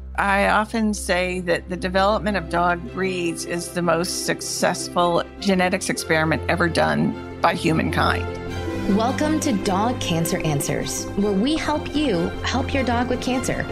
I often say that the development of dog breeds is the most successful genetics experiment ever done by humankind. Welcome to Dog Cancer Answers, where we help you help your dog with cancer.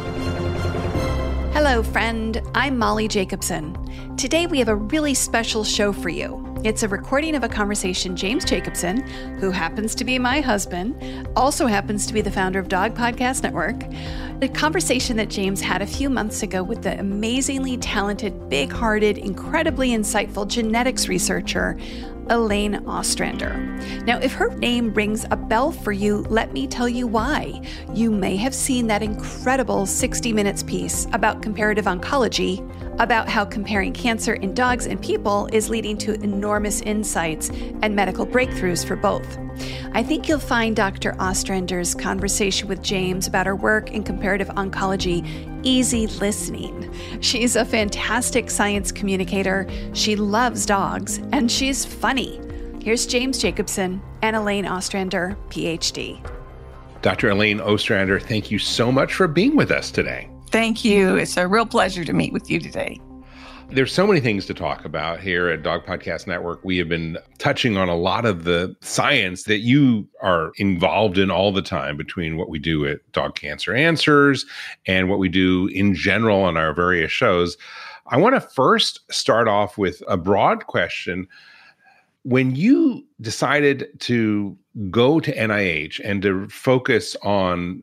Hello, friend. I'm Molly Jacobson. Today we have a really special show for you. It's a recording of a conversation James Jacobson, who happens to be my husband, also happens to be the founder of Dog Podcast Network, a conversation that James had a few months ago with the amazingly talented, big-hearted, incredibly insightful genetics researcher, Elaine Ostrander. Now, if her name rings a bell for you, let me tell you why. You may have seen that incredible 60 Minutes piece about comparative oncology, about how comparing cancer in dogs and people is leading to enormous insights and medical breakthroughs for both. I think you'll find Dr. Ostrander's conversation with James about her work in comparative oncology easy listening. She's a fantastic science communicator, she loves dogs, and she's funny. Here's James Jacobson and Elaine Ostrander, PhD. Dr. Elaine Ostrander, thank you so much for being with us today. Thank you. It's a real pleasure to meet with you today. There's so many things to talk about here at Dog Podcast Network. We have been touching on a lot of the science that you are involved in all the time between what we do at Dog Cancer Answers and what we do in general on our various shows. I want to first start off with a broad question. When you decided to go to NIH and to focus on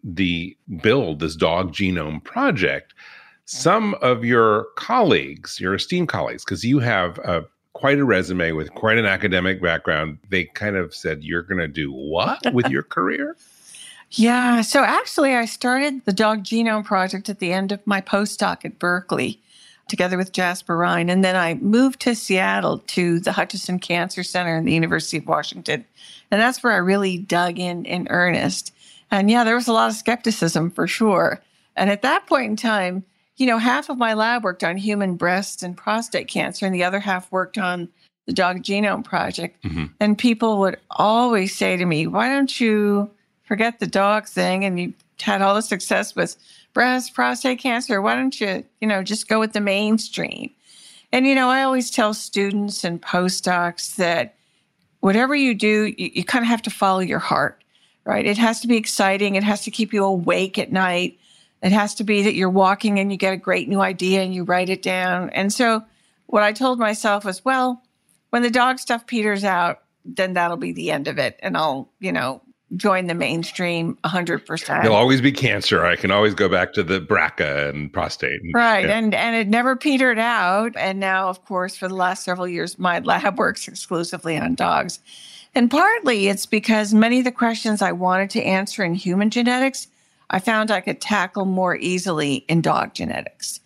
this dog genome project, some of your colleagues, your esteemed colleagues, because you have quite a resume with quite an academic background, they kind of said, you're going to do what with your career? Yeah. So actually, I started the Dog Genome Project at the end of my postdoc at Berkeley, together with Jasper Rine. And then I moved to Seattle to the Hutchinson Cancer Center in the University of Washington. And that's where I really dug in earnest. And yeah, there was a lot of skepticism for sure. And at that point in time, half of my lab worked on human breast and prostate cancer, and the other half worked on the Dog Genome Project. Mm-hmm. And people would always say to me, why don't you forget the dog thing? And you had all the success with breast, prostate cancer. Why don't you, just go with the mainstream? And, I always tell students and postdocs that whatever you do, you kind of have to follow your heart, right? It has to be exciting. It has to keep you awake at night. It has to be that you're walking and you get a great new idea and you write it down. And so what I told myself was, well, when the dog stuff peters out, then that'll be the end of it. And I'll, join the mainstream 100%. There'll always be cancer. I can always go back to the BRCA and prostate. Right. Yeah. And it never petered out. And now, of course, for the last several years, my lab works exclusively on dogs. And partly it's because many of the questions I wanted to answer in human genetics, I found I could tackle more easily in dog genetics.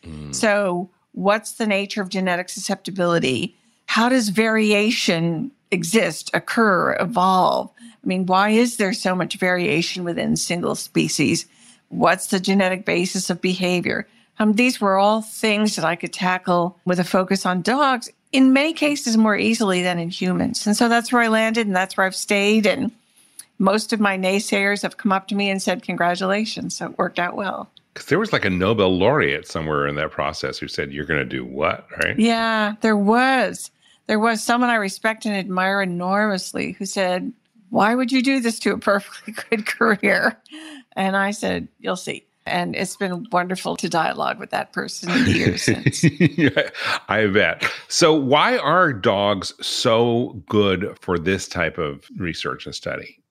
So what's the nature of genetic susceptibility? How does variation exist, occur, evolve? I mean, why is there so much variation within single species? What's the genetic basis of behavior? These were all things that I could tackle with a focus on dogs, in many cases more easily than in humans. And so that's where I landed, and that's where I've stayed. And most of my naysayers have come up to me and said, congratulations. So it worked out well. Because there was like a Nobel laureate somewhere in that process who said, you're going to do what, right? Yeah, there was. There was someone I respect and admire enormously who said, why would you do this to a perfectly good career? And I said, you'll see. And it's been wonderful to dialogue with that person in the years since. Yeah, I bet. So why are dogs so good for this type of research and study?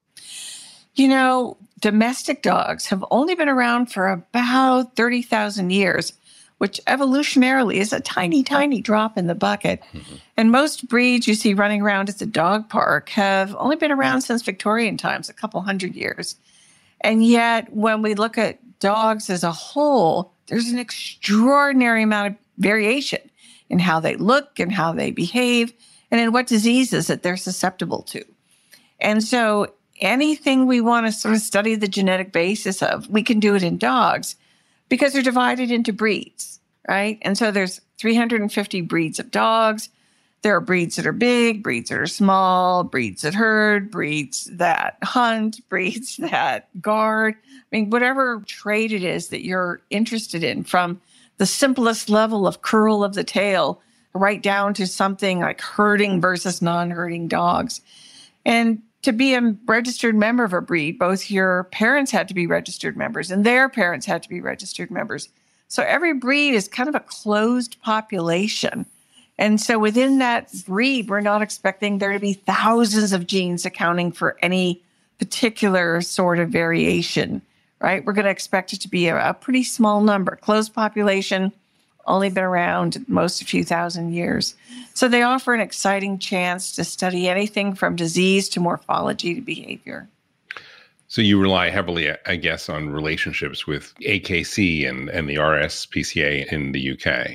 Domestic dogs have only been around for about 30,000 years, which evolutionarily is a tiny, tiny drop in the bucket. Mm-hmm. And most breeds you see running around at the dog park have only been around since Victorian times, a couple hundred years. And yet, when we look at dogs as a whole, there's an extraordinary amount of variation in how they look and how they behave and in what diseases that they're susceptible to. And so anything we want to sort of study the genetic basis of, we can do it in dogs because they're divided into breeds, right? And so there's 350 breeds of dogs. There are breeds that are big, breeds that are small, breeds that herd, breeds that hunt, breeds that guard. I mean, whatever trait it is that you're interested in, from the simplest level of curl of the tail, right down to something like herding versus non-herding dogs. And to be a registered member of a breed, both your parents had to be registered members and their parents had to be registered members. So every breed is kind of a closed population. And so within that breed, we're not expecting there to be thousands of genes accounting for any particular sort of variation, right? We're going to expect it to be a pretty small number. Closed population, only been around most a few thousand years. So they offer an exciting chance to study anything from disease to morphology to behavior. So you rely heavily, I guess, on relationships with AKC and the RSPCA in the UK.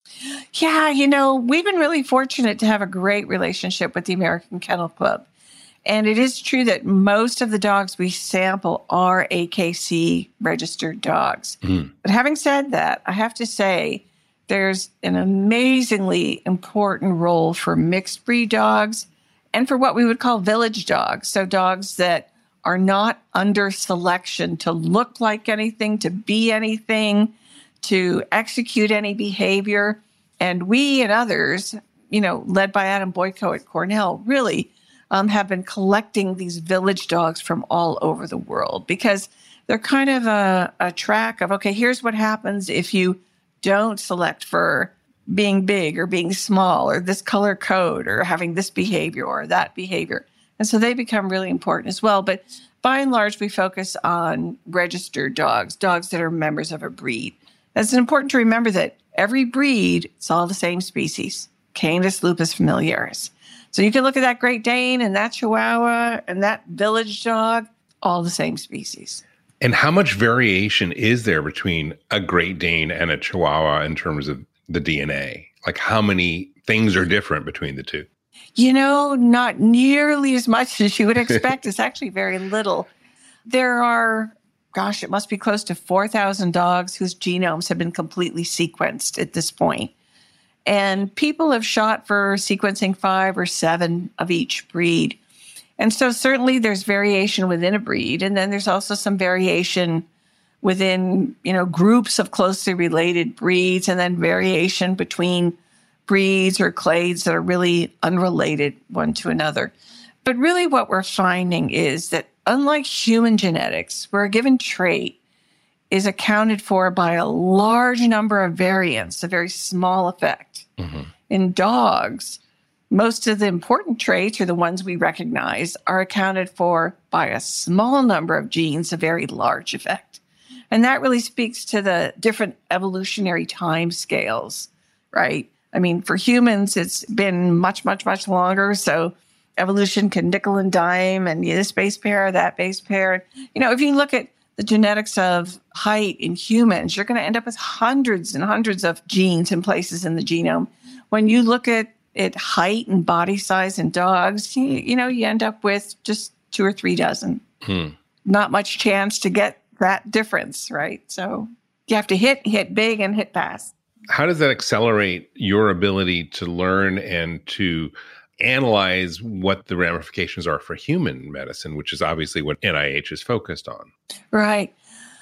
Yeah, we've been really fortunate to have a great relationship with the American Kennel Club. And it is true that most of the dogs we sample are AKC registered dogs. But having said that, I have to say there's an amazingly important role for mixed breed dogs and for what we would call village dogs. So dogs that are not under selection to look like anything, to be anything, to execute any behavior. And we and others, led by Adam Boyko at Cornell, really have been collecting these village dogs from all over the world because they're kind of a track of, okay, here's what happens if you don't select for being big or being small or this color code or having this behavior or that behavior. And so they become really important as well. But by and large, we focus on registered dogs that are members of a breed. It's important to remember that every breed, it's all the same species, Canis lupus familiaris. So you can look at that Great Dane and that Chihuahua and that village dog, all the same species. And how much variation is there between a Great Dane and a Chihuahua in terms of the DNA? Like how many things are different between the two? Not nearly as much as you would expect. It's actually very little. There are, it must be close to 4,000 dogs whose genomes have been completely sequenced at this point. And people have shot for sequencing 5 or 7 of each breed. And so certainly there's variation within a breed. And then there's also some variation within, groups of closely related breeds, and then variation between breeds or clades that are really unrelated one to another. But really what we're finding is that unlike human genetics, where a given trait is accounted for by a large number of variants, a very small effect. Mm-hmm. In dogs, most of the important traits, or the ones we recognize, are accounted for by a small number of genes, a very large effect. And that really speaks to the different evolutionary time scales, right? I mean, for humans, it's been much, much, much longer. So evolution can nickel and dime and this base pair, that base pair. If you look at the genetics of height in humans, you're going to end up with hundreds and hundreds of genes and places in the genome. When you look at height and body size in dogs, you end up with just 2 or 3 dozen. Not much chance to get that difference, right? So you have to hit big and hit fast. How does that accelerate your ability to learn and to analyze what the ramifications are for human medicine, which is obviously what NIH is focused on? Right.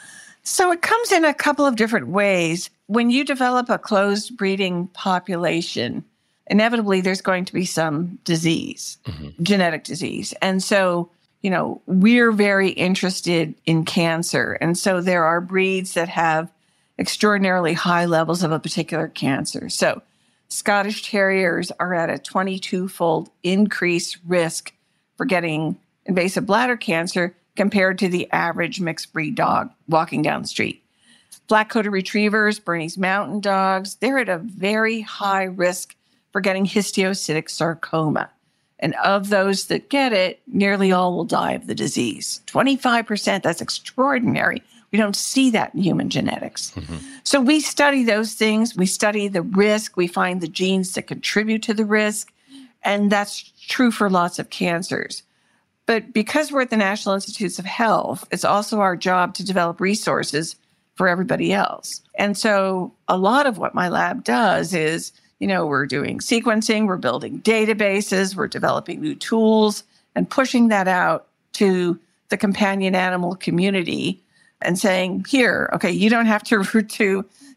So it comes in a couple of different ways. When you develop a closed breeding population, inevitably there's going to be some disease, genetic disease. And so, we're very interested in cancer. And so there are breeds that have extraordinarily high levels of a particular cancer. So Scottish Terriers are at a 22-fold increased risk for getting invasive bladder cancer compared to the average mixed breed dog walking down the street. Black-coated retrievers, Bernese Mountain Dogs, they're at a very high risk for getting histiocytic sarcoma. And of those that get it, nearly all will die of the disease. 25%, that's extraordinary. We don't see that in human genetics. So we study those things. We study the risk. We find the genes that contribute to the risk. And that's true for lots of cancers. But because we're at the National Institutes of Health, it's also our job to develop resources for everybody else. And so a lot of what my lab does is, we're doing sequencing, we're building databases, we're developing new tools and pushing that out to the companion animal community and saying, here, okay, you don't have to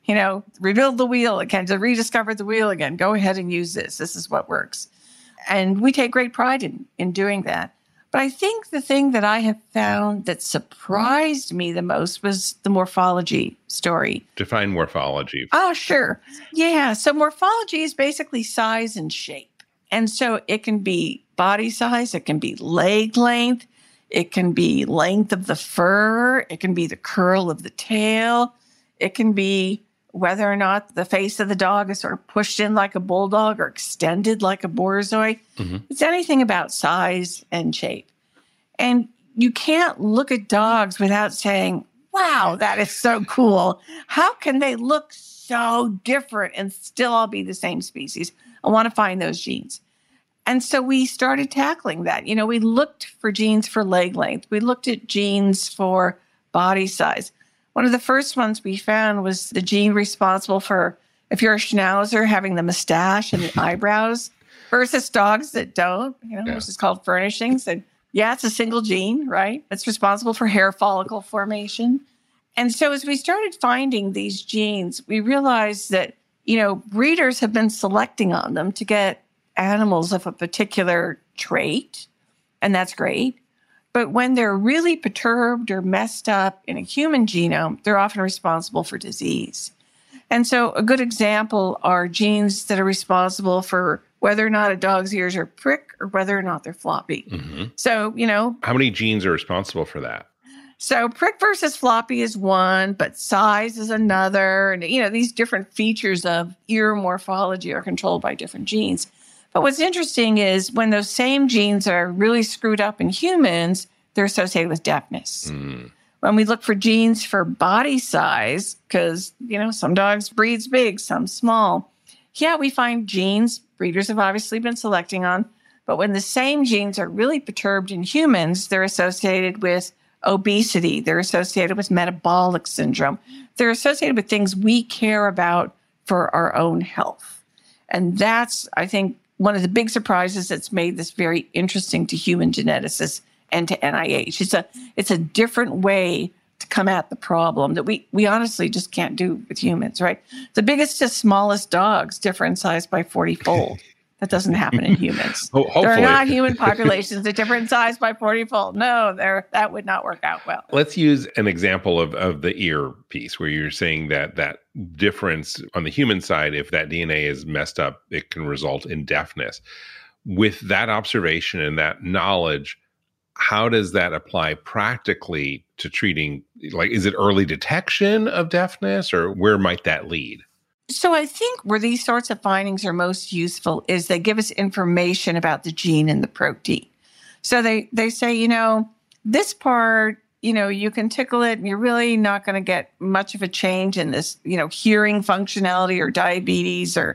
rebuild the wheel again, to rediscover the wheel again. Go ahead and use this. This is what works. And we take great pride in doing that. But I think the thing that I have found that surprised me the most was the morphology story. Define morphology. Oh, sure. Yeah. So morphology is basically size and shape. And so it can be body size, it can be leg length, it can be length of the fur, it can be the curl of the tail, it can be whether or not the face of the dog is sort of pushed in like a bulldog or extended like a borzoi. Mm-hmm. It's anything about size and shape. And you can't look at dogs without saying, wow, that is so cool. How can they look so different and still all be the same species? I want to find those genes. And so we started tackling that. We looked for genes for leg length. We looked at genes for body size. One of the first ones we found was the gene responsible for, if you're a Schnauzer, having the mustache and the eyebrows versus dogs that don't, which is called furnishings. And it's a single gene, right? It's responsible for hair follicle formation. And so as we started finding these genes, we realized that, breeders have been selecting on them to get animals of a particular trait, and that's great. But when they're really perturbed or messed up in a human genome, they're often responsible for disease. And so a good example are genes that are responsible for whether or not a dog's ears are prick or whether or not they're floppy. Mm-hmm. So, how many genes are responsible for that? So prick versus floppy is one, but size is another. And, these different features of ear morphology are controlled by different genes. But what's interesting is when those same genes are really screwed up in humans, they're associated with deafness. Mm. When we look for genes for body size, because, some dogs breeds big, some small. We find genes breeders have obviously been selecting on. But when the same genes are really perturbed in humans, they're associated with obesity. They're associated with metabolic syndrome. They're associated with things we care about for our own health. And that's, I think, one of the big surprises that's made this very interesting to human geneticists and to NIH. It's a different way to come at the problem that we honestly just can't do with humans, right? The biggest to smallest dogs differ in size by 40-fold. That doesn't happen in humans. There are not human populations that differ in size by 40-fold. No, that would not work out well. Let's use an example of the ear piece where you're saying that difference on the human side, if that DNA is messed up, it can result in deafness. With that observation and that knowledge, how does that apply practically to treating? Like, is it early detection of deafness, or where might that lead? So I think where these sorts of findings are most useful is they give us information about the gene and the protein. So they say, this part, you can tickle it and you're really not going to get much of a change in this, hearing functionality or diabetes or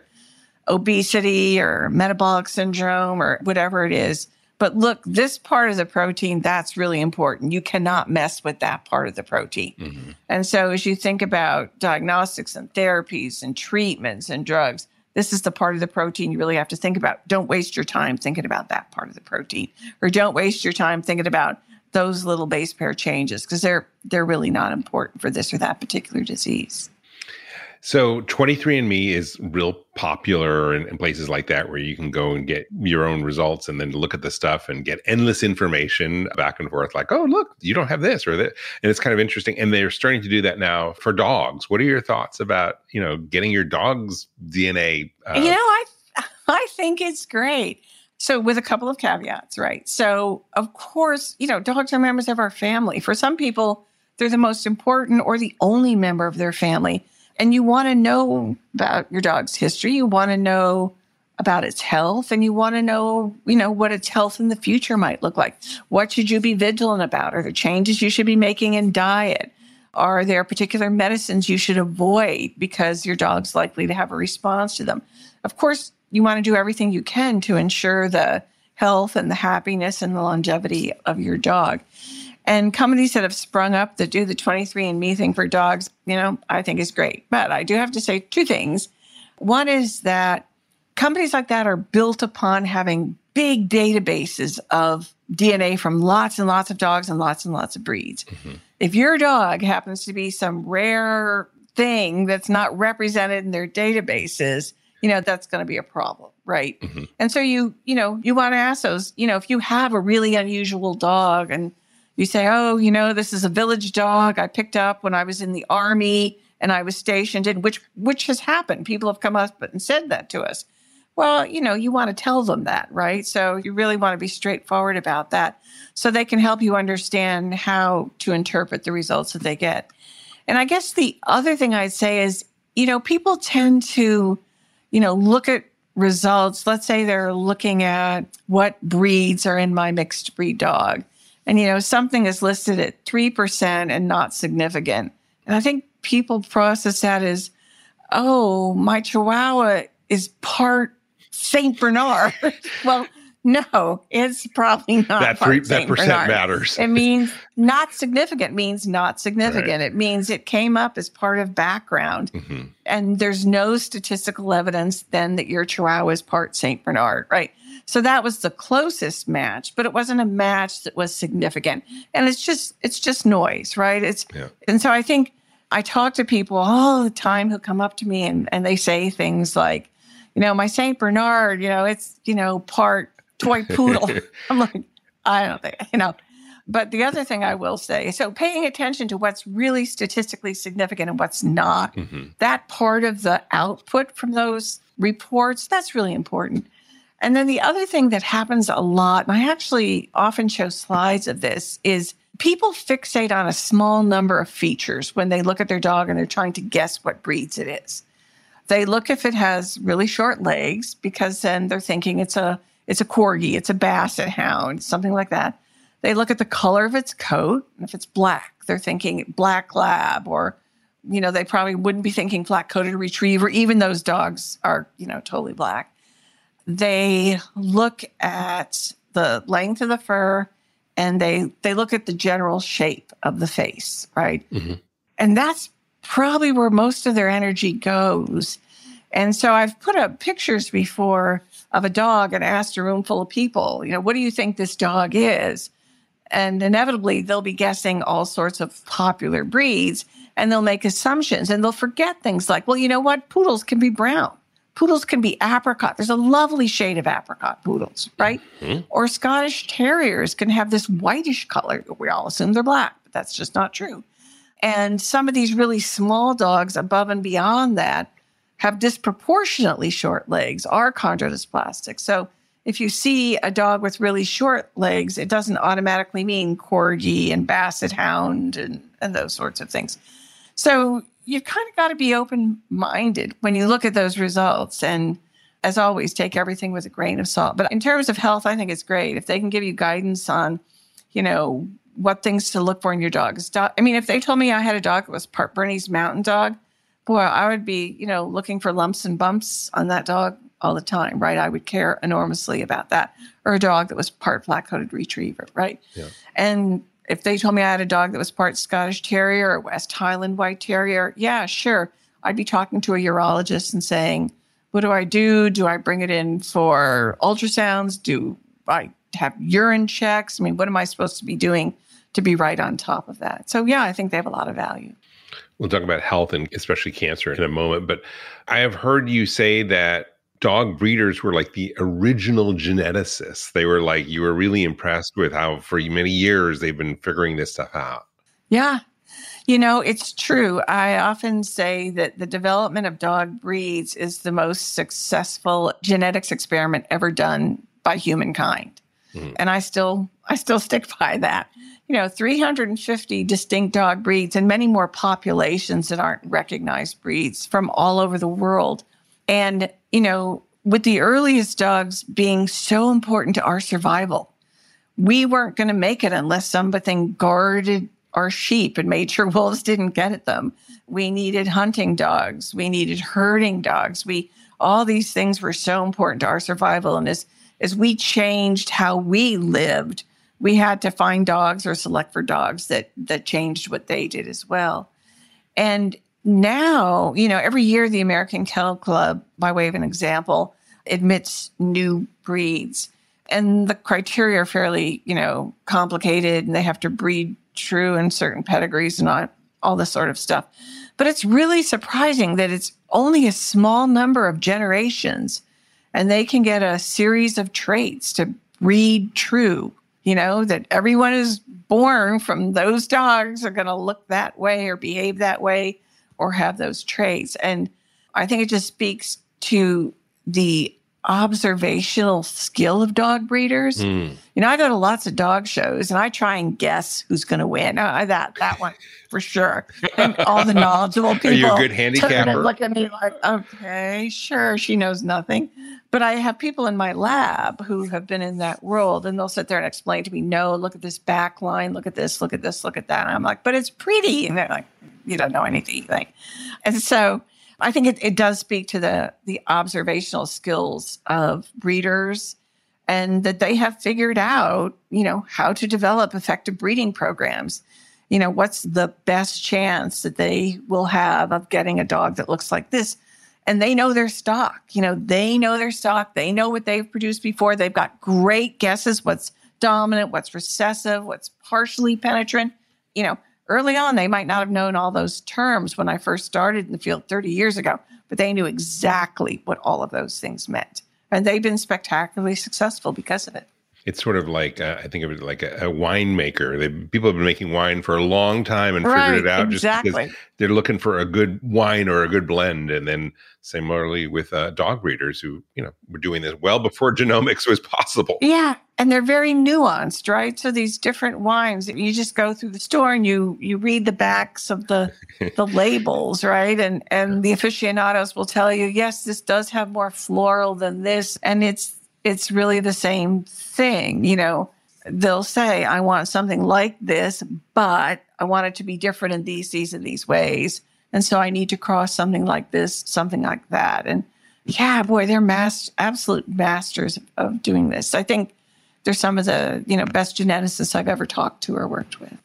obesity or metabolic syndrome or whatever it is. But look, this part of the protein, that's really important. You cannot mess with that part of the protein. Mm-hmm. And so as you think about diagnostics and therapies and treatments and drugs, this is the part of the protein you really have to think about. Don't waste your time thinking about that part of the protein, or don't waste your time thinking about those little base pair changes, because they're really not important for this or that particular disease. So 23andMe is real popular in places like that where you can go and get your own results and then look at the stuff and get endless information back and forth like, oh, look, you don't have this or that. And it's kind of interesting. And they're starting to do that now for dogs. What are your thoughts about, getting your dog's DNA? I think it's great. So with a couple of caveats, right? So of course, dogs are members of our family. For some people, they're the most important or the only member of their family. And you want to know about your dog's history. You want to know about its health, and you want to know, what its health in the future might look like. What should you be vigilant about? Are there changes you should be making in diet? Are there particular medicines you should avoid because your dog's likely to have a response to them? Of course, you want to do everything you can to ensure the health and the happiness and the longevity of your dog. And companies that have sprung up that do the 23andMe thing for dogs, I think is great. But I do have to say two things. One is that companies like that are built upon having big databases of DNA from lots and lots of dogs and lots of breeds. Mm-hmm. If your dog happens to be some rare thing that's not represented in their databases, that's going to be a problem, right? Mm-hmm. And so you want to ask those, if you have a really unusual dog and you say, oh, this is a village dog I picked up when I was in the Army and I was stationed in, which has happened. People have come up and said that to us. Well, you want to tell them that, right? So you really want to be straightforward about that so they can help you understand how to interpret the results that they get. And I guess the other thing I'd say is, people tend to, look at results. Let's say they're looking at what breeds are in my mixed breed dog. And, something is listed at 3% and not significant. And I think people process that as, oh, my Chihuahua is part St. Bernard. Well, no, it's probably not. That percent matters. It means not significant means not significant. Right. It means it came up as part of background. Mm-hmm. And there's no statistical evidence then that your Chihuahua is part St. Bernard, right? So that was the closest match, but it wasn't a match that was significant. And it's just noise, right? And so I think I talk to people all the time who come up to me and they say things like, my St. Bernard, it's, part toy poodle. I'm like, I don't think, But the other thing I will say, so paying attention to what's really statistically significant and what's not, mm-hmm. that part of the output from those reports, that's really important. And then the other thing that happens a lot, and I actually often show slides of this, is people fixate on a small number of features when they look at their dog and they're trying to guess what breeds it is. They look if it has really short legs, because then they're thinking it's a corgi, it's a basset hound, something like that. They look at the color of its coat, and if it's black, they're thinking black lab, or, they probably wouldn't be thinking black-coated retriever, even those dogs are, totally black. They look at the length of the fur, and they look at the general shape of the face, right? Mm-hmm. And that's probably where most of their energy goes. And so I've put up pictures before of a dog and asked a room full of people, what do you think this dog is? And inevitably, they'll be guessing all sorts of popular breeds, and they'll make assumptions, and they'll forget things like, well, you know what? Poodles can be brown. Poodles can be apricot. There's a lovely shade of apricot poodles, right? Mm-hmm. Or Scottish Terriers can have this whitish color. We all assume they're black, but that's just not true. And some of these really small dogs above and beyond that have disproportionately short legs, are chondrodysplastic. So if you see a dog with really short legs, it doesn't automatically mean corgi and basset hound and those sorts of things. So you've kind of got to be open-minded when you look at those results. And as always, take everything with a grain of salt. But in terms of health, I think it's great if they can give you guidance on, what things to look for in your dog's dog. I mean, if they told me I had a dog that was part Bernese Mountain Dog, boy, I would be, looking for lumps and bumps on that dog all the time, right? I would care enormously about that. Or a dog that was part black-coated retriever, right? Yeah. And if they told me I had a dog that was part Scottish Terrier or West Highland White Terrier, yeah, sure. I'd be talking to a urologist and saying, what do I do? Do I bring it in for ultrasounds? Do I have urine checks? I mean, what am I supposed to be doing to be right on top of that? So, yeah, I think they have a lot of value. We'll talk about health and especially cancer in a moment. But I have heard you say that dog breeders were like the original geneticists. They were like, you were really impressed with how for many years they've been figuring this stuff out. Yeah. It's true. I often say that the development of dog breeds is the most successful genetics experiment ever done by humankind. Mm-hmm. And I still stick by that. 350 distinct dog breeds and many more populations that aren't recognized breeds from all over the world. And, with the earliest dogs being so important to our survival, we weren't going to make it unless something guarded our sheep and made sure wolves didn't get at them. We needed hunting dogs. We needed herding dogs. All these things were so important to our survival. And as we changed how we lived, we had to find dogs or select for dogs that changed what they did as well. And now, every year the American Kennel Club, by way of an example, admits new breeds. And the criteria are fairly, complicated, and they have to breed true in certain pedigrees and all this sort of stuff. But it's really surprising that it's only a small number of generations and they can get a series of traits to breed true, that everyone is born from those dogs are going to look that way or behave that way or have those traits. And I think it just speaks to the observational skill of dog breeders. I go to lots of dog shows and I try and guess who's going to win. That one for sure. And all the knowledgeable people. Are you a good handicapper? Look at me like, okay, sure, she knows nothing. But I have people in my lab who have been in that world, and they'll sit there and explain to me, no, look at this back line, look at this, look at this, look at that. And I'm like, but it's pretty. And they're like, you don't know anything. And so I think it does speak to the observational skills of breeders, and that they have figured out, how to develop effective breeding programs. What's the best chance that they will have of getting a dog that looks like this? And they know their stock. They know their stock. They know what they've produced before. They've got great guesses, what's dominant, what's recessive, what's partially penetrant. Early on, they might not have known all those terms when I first started in the field 30 years ago, but they knew exactly what all of those things meant. And they've been spectacularly successful because of it. It's sort of like, I think of it like a winemaker. People have been making wine for a long time and figured it out exactly. Just because they're looking for a good wine or a good blend. And then similarly with dog breeders who, were doing this well before genomics was possible. Yeah. And they're very nuanced, right? So these different wines, you just go through the store and you read the backs of the labels, right? And the aficionados will tell you, yes, this does have more floral than this. And it's really the same thing. They'll say, I want something like this, but I want it to be different in these, and these ways. And so I need to cross something like this, something like that. And yeah, boy, they're absolute masters of doing this. I think they're some of the, best geneticists I've ever talked to or worked with.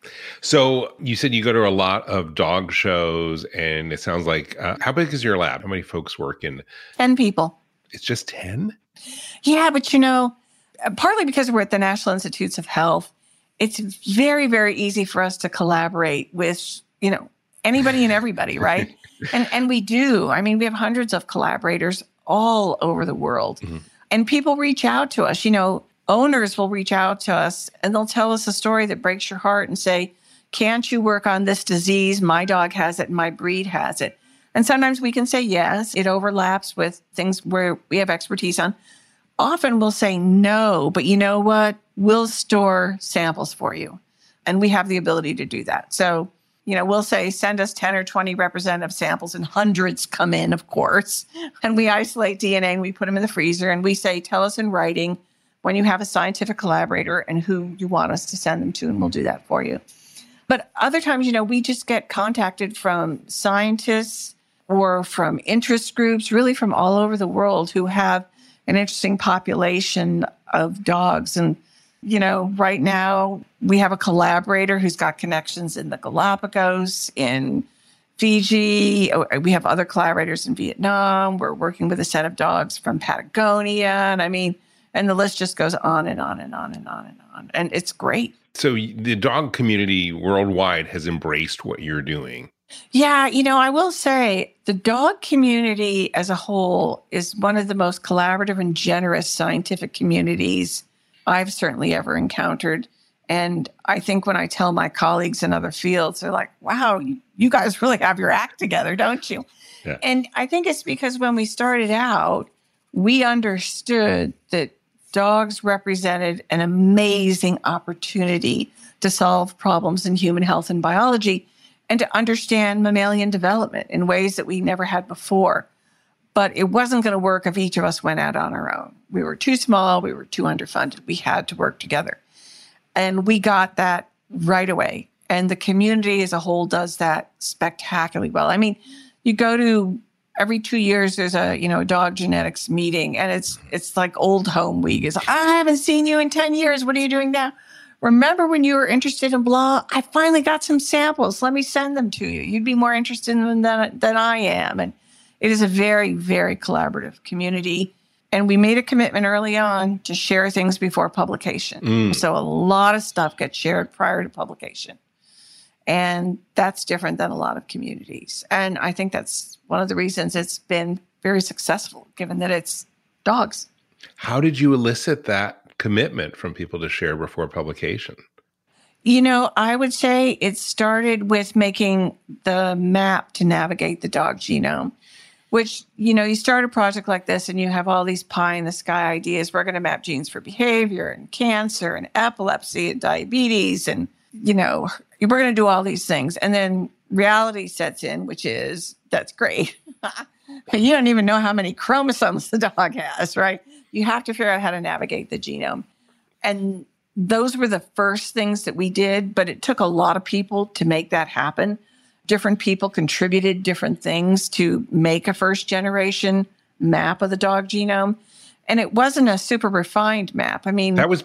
So you said you go to a lot of dog shows, and it sounds like, how big is your lab? How many folks work in? 10 people. It's just 10? Yeah, but partly because we're at the National Institutes of Health, it's very, very easy for us to collaborate with, anybody and everybody, right? and we do. I mean, we have hundreds of collaborators all over the world. Mm-hmm. And people reach out to us. Owners will reach out to us and they'll tell us a story that breaks your heart and say, can't you work on this disease? My dog has it and my breed has it. And sometimes we can say, yes, it overlaps with things where we have expertise on. Often we'll say no, but you know what? We'll store samples for you. And we have the ability to do that. So, we'll say, send us 10 or 20 representative samples, and hundreds come in, of course. And we isolate DNA and we put them in the freezer. And we say, tell us in writing when you have a scientific collaborator and who you want us to send them to, and we'll do that for you. But other times, we just get contacted from scientists or from interest groups, really from all over the world, who have an interesting population of dogs. And, right now we have a collaborator who's got connections in the Galapagos, in Fiji. We have other collaborators in Vietnam. We're working with a set of dogs from Patagonia. And the list just goes on and on and on and on and on. And it's great. So the dog community worldwide has embraced what you're doing. Yeah, I will say the dog community as a whole is one of the most collaborative and generous scientific communities I've certainly ever encountered. And I think when I tell my colleagues in other fields, they're like, wow, you guys really have your act together, don't you? Yeah. And I think it's because when we started out, we understood that dogs represented an amazing opportunity to solve problems in human health and biology, and to understand mammalian development in ways that we never had before. But it wasn't going to work if each of us went out on our own. We were too small. We were too underfunded. We had to work together. And we got that right away. And the community as a whole does that spectacularly well. You go to every 2 years, there's a dog genetics meeting, and it's like old home week. It's like, I haven't seen you in 10 years. What are you doing now? Remember when you were interested in blah? I finally got some samples. Let me send them to you. You'd be more interested in them than I am. And it is a very, very collaborative community. And we made a commitment early on to share things before publication. So a lot of stuff gets shared prior to publication. And that's different than a lot of communities. And I think that's one of the reasons it's been very successful, given that it's dogs. How did you elicit that commitment from people to share before publication? I would say it started with making the map to navigate the dog genome, which, you start a project like this and you have all these pie in the sky ideas. We're going to map genes for behavior and cancer and epilepsy and diabetes. And, we're going to do all these things. And then reality sets in, which is, that's great. You don't even know how many chromosomes the dog has, right? You have to figure out how to navigate the genome. And those were the first things that we did, but it took a lot of people to make that happen. Different people contributed different things to make a first generation map of the dog genome. And it wasn't a super refined map. I mean, that was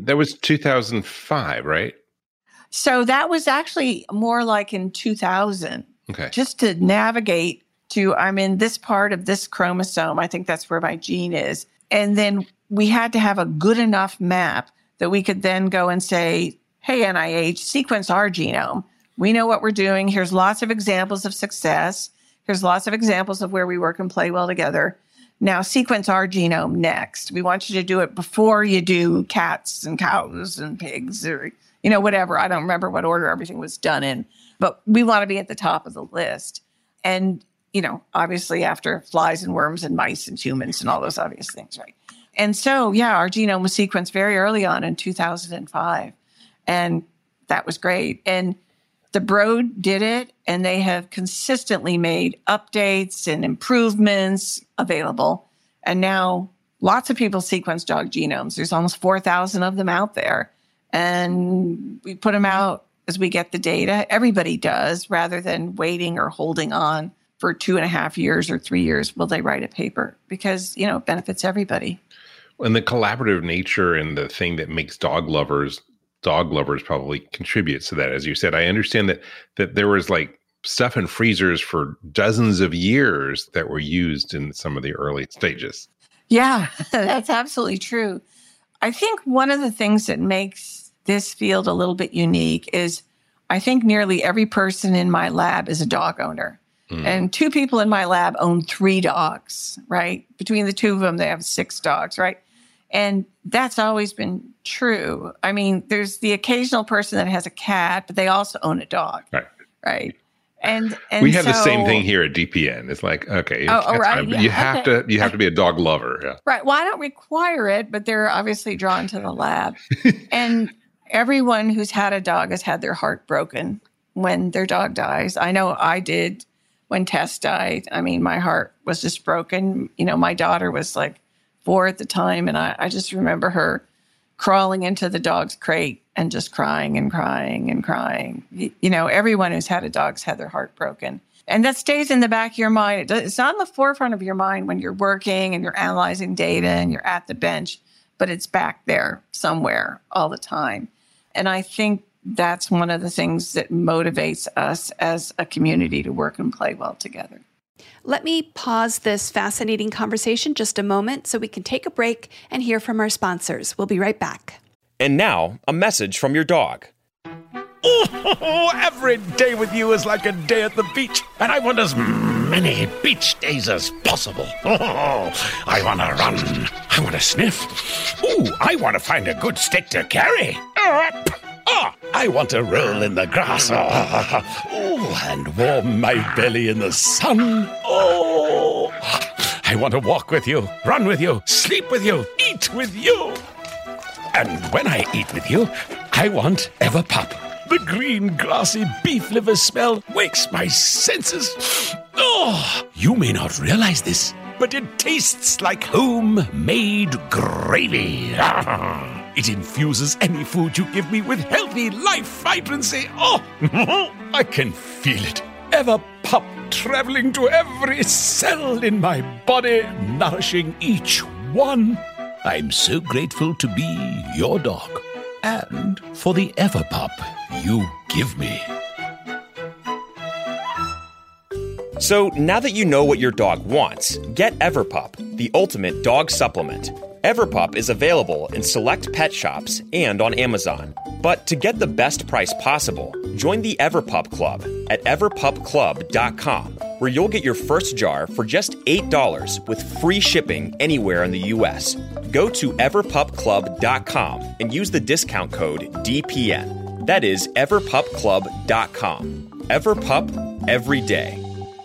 2005, right? So that was actually more like in 2000. Okay. Just to navigate to, I'm in this part of this chromosome. I think that's where my gene is. And then we had to have a good enough map that we could then go and say, hey, NIH, sequence our genome. We know what we're doing. Here's lots of examples of success. Here's lots of examples of where we work and play well together. Now sequence our genome next. We want you to do it before you do cats and cows and pigs or, whatever. I don't remember what order everything was done in, but we want to be at the top of the list. And, obviously after flies and worms and mice and humans and all those obvious things, right? And so, our genome was sequenced very early on in 2005. And that was great. And the Broad did it, and they have consistently made updates and improvements available. And now lots of people sequence dog genomes. There's almost 4,000 of them out there. And we put them out as we get the data. Everybody does, rather than waiting or holding on for 2.5 years or 3 years will they write a paper, because, it benefits everybody. And the collaborative nature and the thing that makes dog lovers probably contributes to that. As you said, I understand that there was like stuff in freezers for dozens of years that were used in some of the early stages. Yeah, that's absolutely true. I think one of the things that makes this field a little bit unique is I think nearly every person in my lab is a dog owner. And 2 people in my lab own 3 dogs, right? Between the 2 of them, they have 6 dogs, right? And that's always been true. I mean, there's the occasional person that has a cat, but they also own a dog, right? And we have the same thing here at DPN. It's like, okay, right, you have to be a dog lover, yeah. Right. Well, I don't require it, but they're obviously drawn to the lab. And everyone who's had a dog has had their heart broken when their dog dies. I know I did when Tess died. I mean, my heart was just broken. My daughter was like 4 at the time, and I just remember her crawling into the dog's crate and just crying and crying and crying. Everyone who's had a dog's had their heart broken. And that stays in the back of your mind. It's not in the forefront of your mind when you're working and you're analyzing data and you're at the bench, but it's back there somewhere all the time. And I think that's one of the things that motivates us as a community to work and play well together. Let me pause this fascinating conversation just a moment so we can take a break and hear from our sponsors. We'll be right back. And now, a message from your dog. Oh, every day with you is like a day at the beach, and I want as many beach days as possible. Oh, I want to run. I want to sniff. Ooh, I want to find a good stick to carry. I want to roll in the grass. And warm my belly in the sun. Oh, I want to walk with you, run with you, sleep with you, eat with you. And when I eat with you, I want Everpup. The green, grassy beef liver smell wakes my senses. Oh, you may not realize this, but it tastes like homemade gravy. It infuses any food you give me with healthy life vibrancy. Oh, I can feel it. Everpup traveling to every cell in my body, nourishing each one. I'm so grateful to be your dog and for the Everpup you give me. So now that you know what your dog wants, get Everpup, the ultimate dog supplement. Everpup is available in select pet shops and on Amazon. But to get the best price possible, Join the Everpup Club at everpupclub.com, where you'll get your first jar for just $8 with free shipping anywhere in the U.S. Go to everpupclub.com and use the discount code DPN. That is everpupclub.com. Everpup, every day.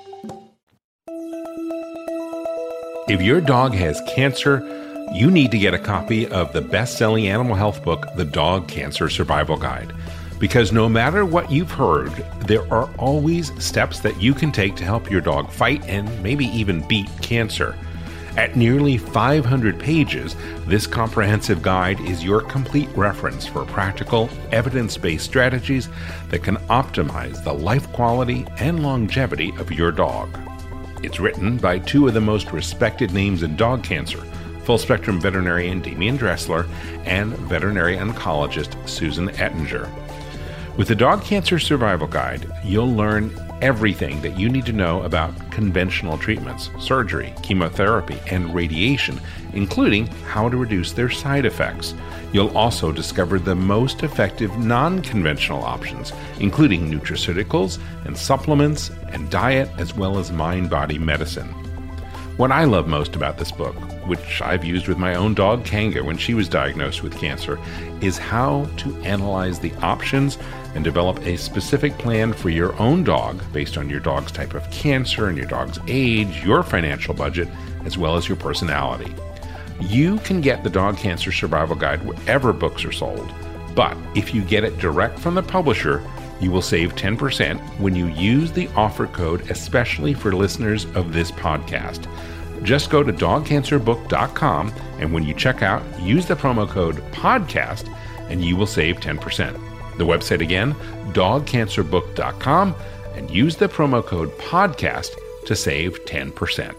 If your dog has cancer, you need to get a copy of the best-selling animal health book, The Dog Cancer Survival Guide. Because no matter what you've heard, there are always steps that you can take to help your dog fight and maybe even beat cancer. At nearly 500 pages, this comprehensive guide is your complete reference for practical, evidence-based strategies that can optimize the life quality and longevity of your dog. It's written by two of the most respected names in dog cancer, full-spectrum veterinarian Damian Dressler and veterinary oncologist Susan Ettinger. With the Dog Cancer Survival Guide, you'll learn everything that you need to know about conventional treatments, surgery, chemotherapy, and radiation, including how to reduce their side effects. You'll also discover the most effective non-conventional options, including nutraceuticals and supplements and diet, as well as mind-body medicine. What I love most about this book, which I've used with my own dog Kanga when she was diagnosed with cancer, is how to analyze the options and develop a specific plan for your own dog based on your dog's type of cancer and your dog's age, your financial budget, as well as your personality. You can get the Dog Cancer Survival Guide wherever books are sold, but if you get it direct from the publisher, you will save 10% when you use the offer code especially for listeners of this podcast. Just go to dogcancerbook.com, and when you check out, use the promo code PODCAST, and you will save 10%. The website again, dogcancerbook.com, and use the promo code PODCAST to save 10%.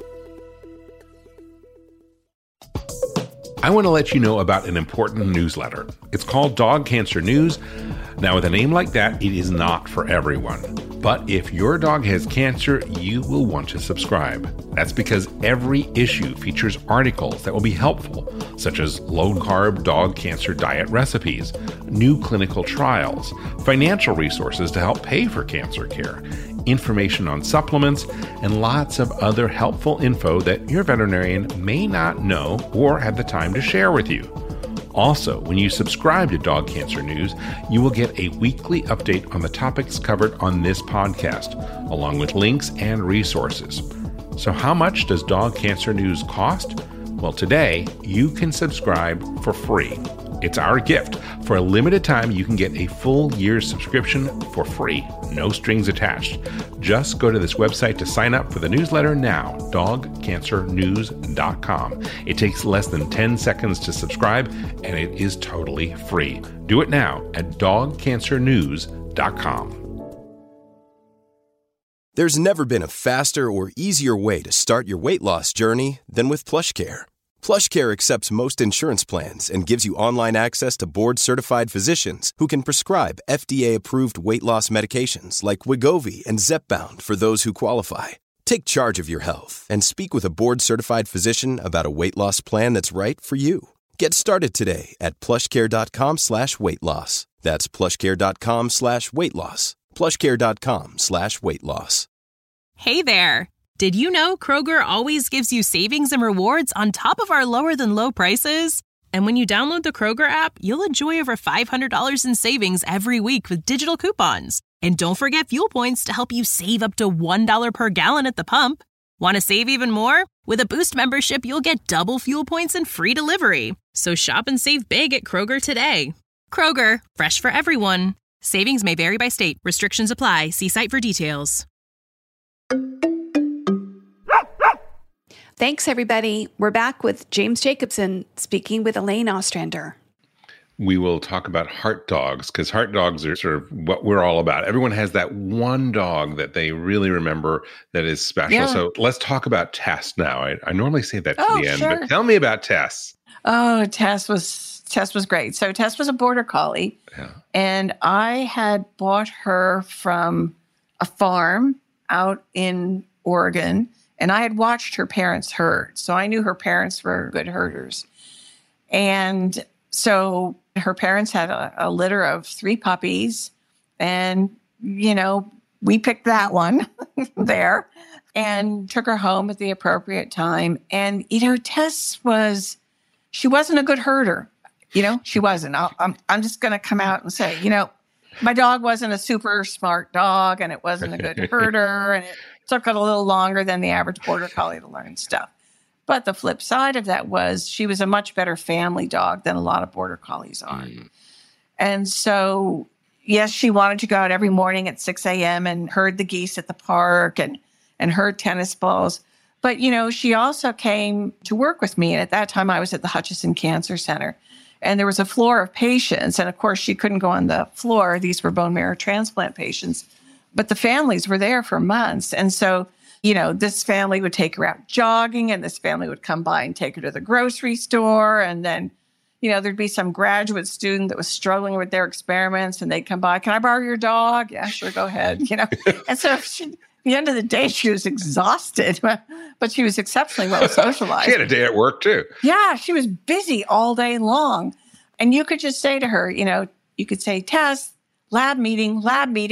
I want to let you know about an important newsletter. It's called Dog Cancer News. Now, with a name like that, it is not for everyone. But if your dog has cancer, you will want to subscribe. That's because every issue features articles that will be helpful, such as low-carb dog cancer diet recipes, new clinical trials, financial resources to help pay for cancer care, information on supplements, and lots of other helpful info that your veterinarian may not know or have the time to share with you. Also, when you subscribe to Dog Cancer News, you will get a weekly update on the topics covered on this podcast, along with links and resources. So how much does Dog Cancer News cost? Well, today, you can subscribe for free. It's our gift. For a limited time, you can get a full year's subscription for free, no strings attached. Just go to this website to sign up for the newsletter now, dogcancernews.com. It takes less than 10 seconds to subscribe, and it is totally free. Do it now at dogcancernews.com. There's never been a faster or easier way to start your weight loss journey than with PlushCare. PlushCare accepts most insurance plans and gives you online access to board-certified physicians who can prescribe FDA-approved weight loss medications like Wegovy and Zepbound for those who qualify. Take charge of your health and speak with a board-certified physician about a weight loss plan that's right for you. Get started today at plushcare.com/weight loss. That's plushcare.com/weight loss. plushcare.com/weight loss. Hey there. Did you know Kroger always gives you savings and rewards on top of our lower than low prices? And when you download the Kroger app, you'll enjoy over $500 in savings every week with digital coupons. And don't forget fuel points to help you save up to $1 per gallon at the pump. Want to save even more? With a Boost membership, you'll get double fuel points and free delivery. So shop and save big at Kroger today. Kroger, fresh for everyone. Savings may vary by state. Restrictions apply. See site for details. Thanks, everybody. We're back with James Jacobson speaking with Elaine Ostrander. We will talk about heart dogs, because heart dogs are sort of what we're all about. Everyone has that one dog that they really remember that is special. Yeah. So let's talk about Tess now. I normally say that to the end, but tell me about Tess. Oh, Tess was great. So Tess was a border collie, and I had bought her from a farm out in Oregon. And I had watched her parents herd, so I knew her parents were good herders. And so her parents had a litter of 3 puppies, And, we picked that one there and took her home at the appropriate time. And, Tess she wasn't a good herder. She wasn't. I'm just going to come out and say, my dog wasn't a super smart dog, and it wasn't a good herder, and it took it a little longer than the average Border Collie to learn stuff. But the flip side of that was she was a much better family dog than a lot of Border Collies are. And so, yes, she wanted to go out every morning at 6 a.m. and herd the geese at the park and herd tennis balls. But, she also came to work with me. And at that time, I was at the Hutchison Cancer Center. And there was a floor of patients. And, of course, she couldn't go on the floor. These were bone marrow transplant patients. But the families were there for months. And so, this family would take her out jogging, and this family would come by and take her to the grocery store. And then, there'd be some graduate student that was struggling with their experiments, and they'd come by, "Can I borrow your dog?" "Yeah, sure, go ahead." And so at the end of the day, she was exhausted, but she was exceptionally well socialized. She had a day at work too. Yeah, she was busy all day long. And you could just say to her, you could say, "Tess, lab meeting."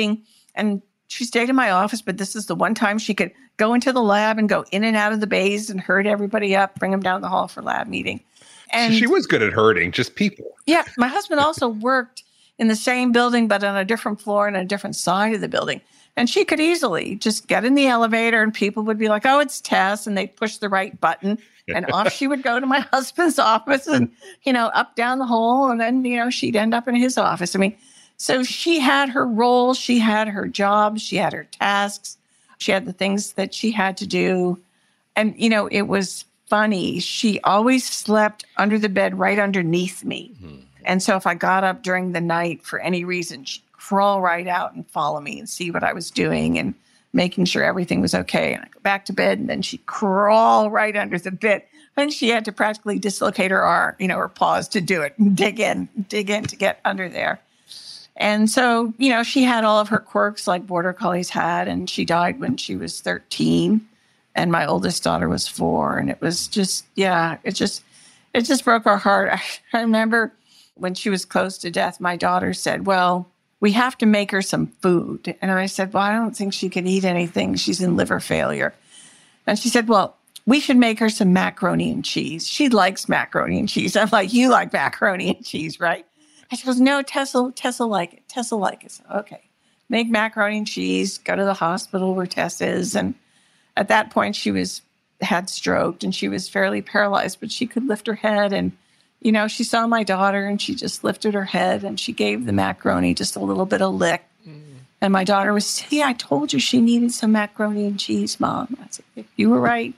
And she stayed in my office, but this is the one time she could go into the lab and go in and out of the bays and herd everybody up, bring them down the hall for lab meeting. And she was good at herding, just people. Yeah. My husband also worked in the same building, but on a different floor and a different side of the building. And she could easily just get in the elevator and people would be like, "Oh, it's Tess." And they'd push the right button and off she would go to my husband's office and, up down the hall. And then, she'd end up in his office. So she had her role, she had her job, she had her tasks, she had the things that she had to do. And, it was funny. She always slept under the bed right underneath me. And so if I got up during the night for any reason, she'd crawl right out and follow me and see what I was doing and making sure everything was okay. And I go back to bed, and then she'd crawl right under the bed. And she had to practically dislocate her arm, her paws to do it, and dig in to get under there. And so, she had all of her quirks like Border Collies had, and she died when she was 13, and my oldest daughter was 4. And it was just, it just broke our heart. I remember when she was close to death, my daughter said, "Well, we have to make her some food." And I said, "Well, I don't think she can eat anything. She's in liver failure." And she said, "Well, we should make her some macaroni and cheese. She likes macaroni and cheese." I'm like, "You like macaroni and cheese, right?" And she goes, "No, Tessa like it. Tessa like it." So, okay, make macaroni and cheese, go to the hospital where Tess is. And at that point, she had stroked and she was fairly paralyzed, but she could lift her head. And, she saw my daughter and she just lifted her head and she gave the macaroni just a little bit of lick. And my daughter was, "See, I told you she needed some macaroni and cheese, Mom." I said, You were right.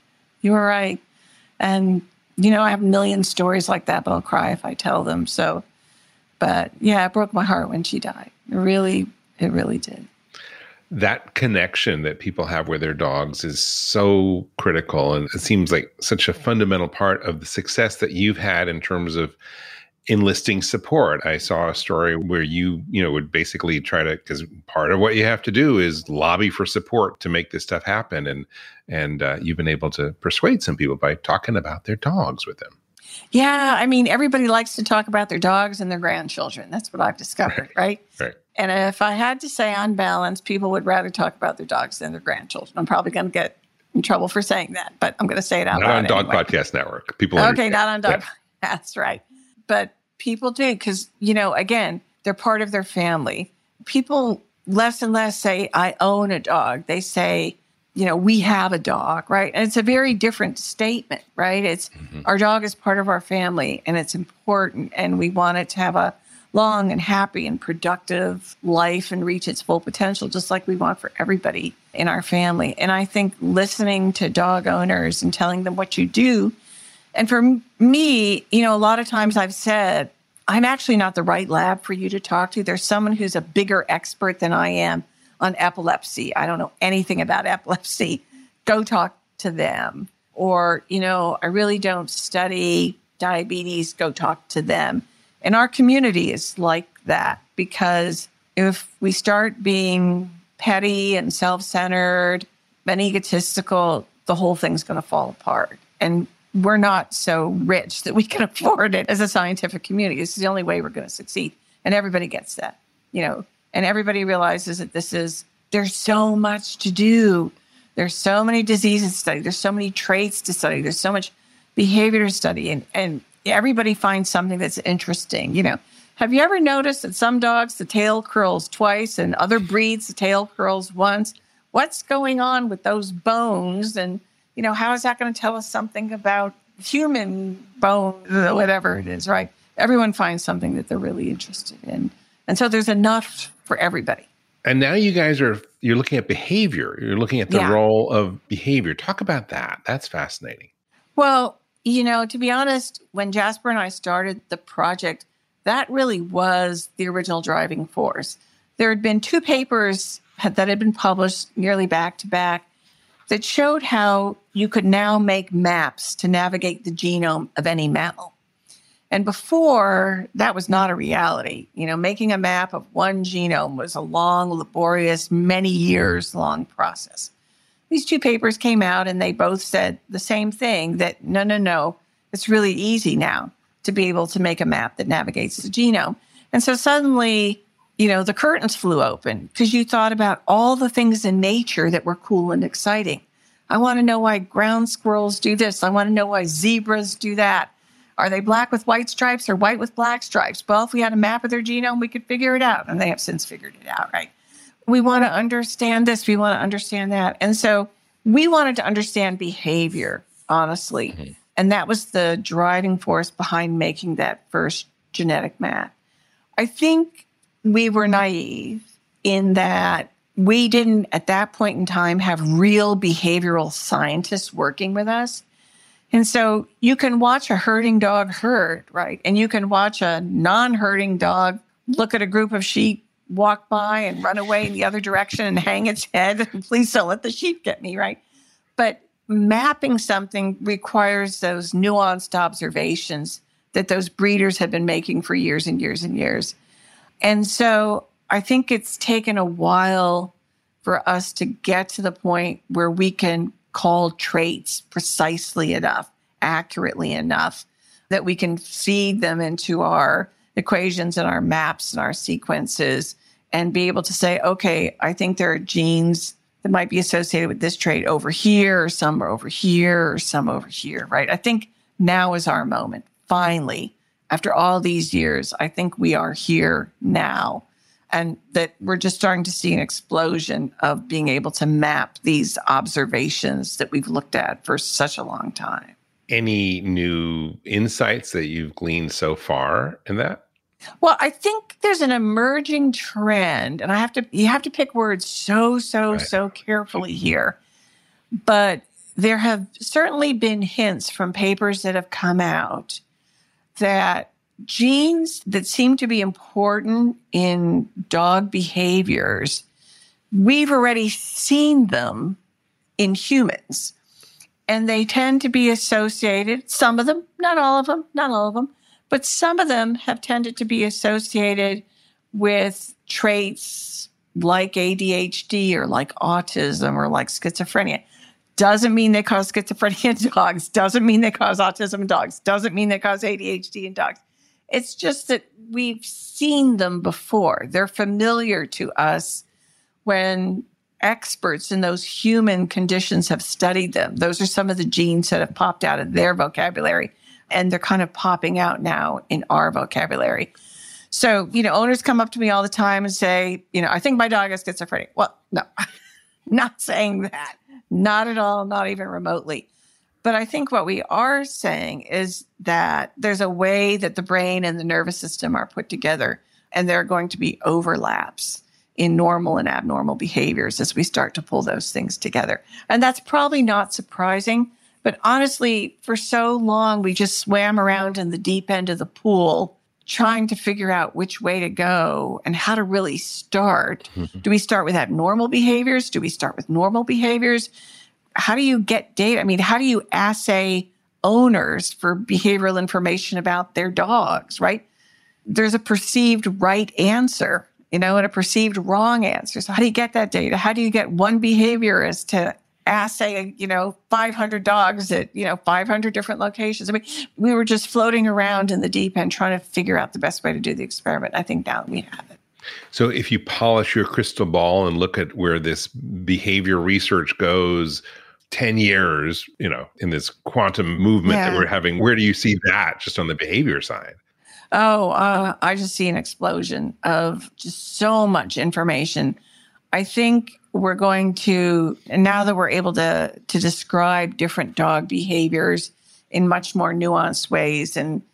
And, I have a million stories like that, but I'll cry if I tell them. So, but yeah, it broke my heart when she died. It really did. That connection that people have with their dogs is so critical. And it seems like such a fundamental part of the success that you've had in terms of enlisting support. I saw a story where you would basically try to, because part of what you have to do is lobby for support to make this stuff happen. And you've been able to persuade some people by talking about their dogs with them. Yeah. Everybody likes to talk about their dogs and their grandchildren. That's what I've discovered, right? Right. And if I had to say on balance, people would rather talk about their dogs than their grandchildren. I'm probably going to get in trouble for saying that, but I'm going to say it out loud. Not on Dog anyway. Podcast Network. People okay, understand. not on Dog. Yeah. That's right. But people do because, again, they're part of their family. People less and less say, "I own a dog." They say, "We have a dog," right? And it's a very different statement, right? It's our dog is part of our family and it's important and we want it to have a long and happy and productive life and reach its full potential, just like we want for everybody in our family. And I think listening to dog owners and telling them what you do. And for me, a lot of times I've said, I'm actually not the right lab for you to talk to. There's someone who's a bigger expert than I am on epilepsy. I don't know anything about epilepsy. Go talk to them. Or, I really don't study diabetes. Go talk to them. And our community is like that because if we start being petty and self-centered and egotistical, the whole thing's going to fall apart. And we're not so rich that we can afford it as a scientific community. It's the only way we're going to succeed. And everybody gets that. And everybody realizes that there's so much to do. There's so many diseases to study. There's so many traits to study. There's so much behavior to study. And everybody finds something that's interesting. Have you ever noticed that some dogs, the tail curls twice, and other breeds, the tail curls once? What's going on with those bones? And, how is that going to tell us something about human bone, whatever it is, right? Everyone finds something that they're really interested in. And so there's enough for everybody. And now you guys you're looking at behavior. You're looking at the role of behavior. Talk about that. That's fascinating. Well, to be honest, when Jasper and I started the project, that really was the original driving force. There had been 2 papers that had been published nearly back to back that showed how you could now make maps to navigate the genome of any mammal. And before, that was not a reality. Making a map of one genome was a long, laborious, many years long process. These 2 papers came out and they both said the same thing, that no, it's really easy now to be able to make a map that navigates the genome. And so suddenly, the curtains flew open because you thought about all the things in nature that were cool and exciting. I want to know why ground squirrels do this. I want to know why zebras do that. Are they black with white stripes or white with black stripes? Well, if we had a map of their genome, we could figure it out. And they have since figured it out, right? We want to understand this. We want to understand that. And so we wanted to understand behavior, honestly. Mm-hmm. And that was the driving force behind making that first genetic map. I think we were naive in that we didn't, at that point in time, have real behavioral scientists working with us. And so you can watch a herding dog herd, right? And you can watch a non-herding dog look at a group of sheep, walk by and run away in the other direction and hang its head. Please don't let the sheep get me, right? But mapping something requires those nuanced observations that those breeders have been making for years and years and years. And so I think it's taken a while for us to get to the point where we can call traits precisely enough, accurately enough, that we can feed them into our equations and our maps and our sequences and be able to say, okay, I think there are genes that might be associated with this trait over here, or some are over here, or some over here, right? I think now is our moment. Finally, after all these years, I think we are here now. And that we're just starting to see an explosion of being able to map these observations that we've looked at for such a long time. Any new insights that you've gleaned so far in that? Well, I think there's an emerging trend, and you have to pick words so carefully here. But there have certainly been hints from papers that have come out that genes that seem to be important in dog behaviors, we've already seen them in humans. And they tend to be associated, some of them, not all of them, but some of them have tended to be associated with traits like ADHD or like autism or like schizophrenia. Doesn't mean they cause schizophrenia in dogs. Doesn't mean they cause autism in dogs. Doesn't mean they cause ADHD in dogs. It's just that we've seen them before. They're familiar to us when experts in those human conditions have studied them. Those are some of the genes that have popped out of their vocabulary, and they're kind of popping out now in our vocabulary. So, owners come up to me all the time and say, I think my dog has schizophrenia. Well, no, not saying that. Not at all, not even remotely. But I think what we are saying is that there's a way that the brain and the nervous system are put together, and there are going to be overlaps in normal and abnormal behaviors as we start to pull those things together. And that's probably not surprising, but honestly, for so long, we just swam around in the deep end of the pool trying to figure out which way to go and how to really start. Do we start with abnormal behaviors? Do we start with normal behaviors? How do you get data? I mean, how do you assay owners for behavioral information about their dogs, right? There's a perceived right answer, and a perceived wrong answer. So how do you get that data? How do you get one behaviorist to assay, 500 dogs at, 500 different locations? I mean, we were just floating around in the deep end trying to figure out the best way to do the experiment. I think now we have it. So if you polish your crystal ball and look at where this behavior research goes 10 years, in this quantum movement that we're having, where do you see that just on the behavior side? I just see an explosion of just so much information. I think we're going to, and now that we're able to describe different dog behaviors in much more nuanced ways and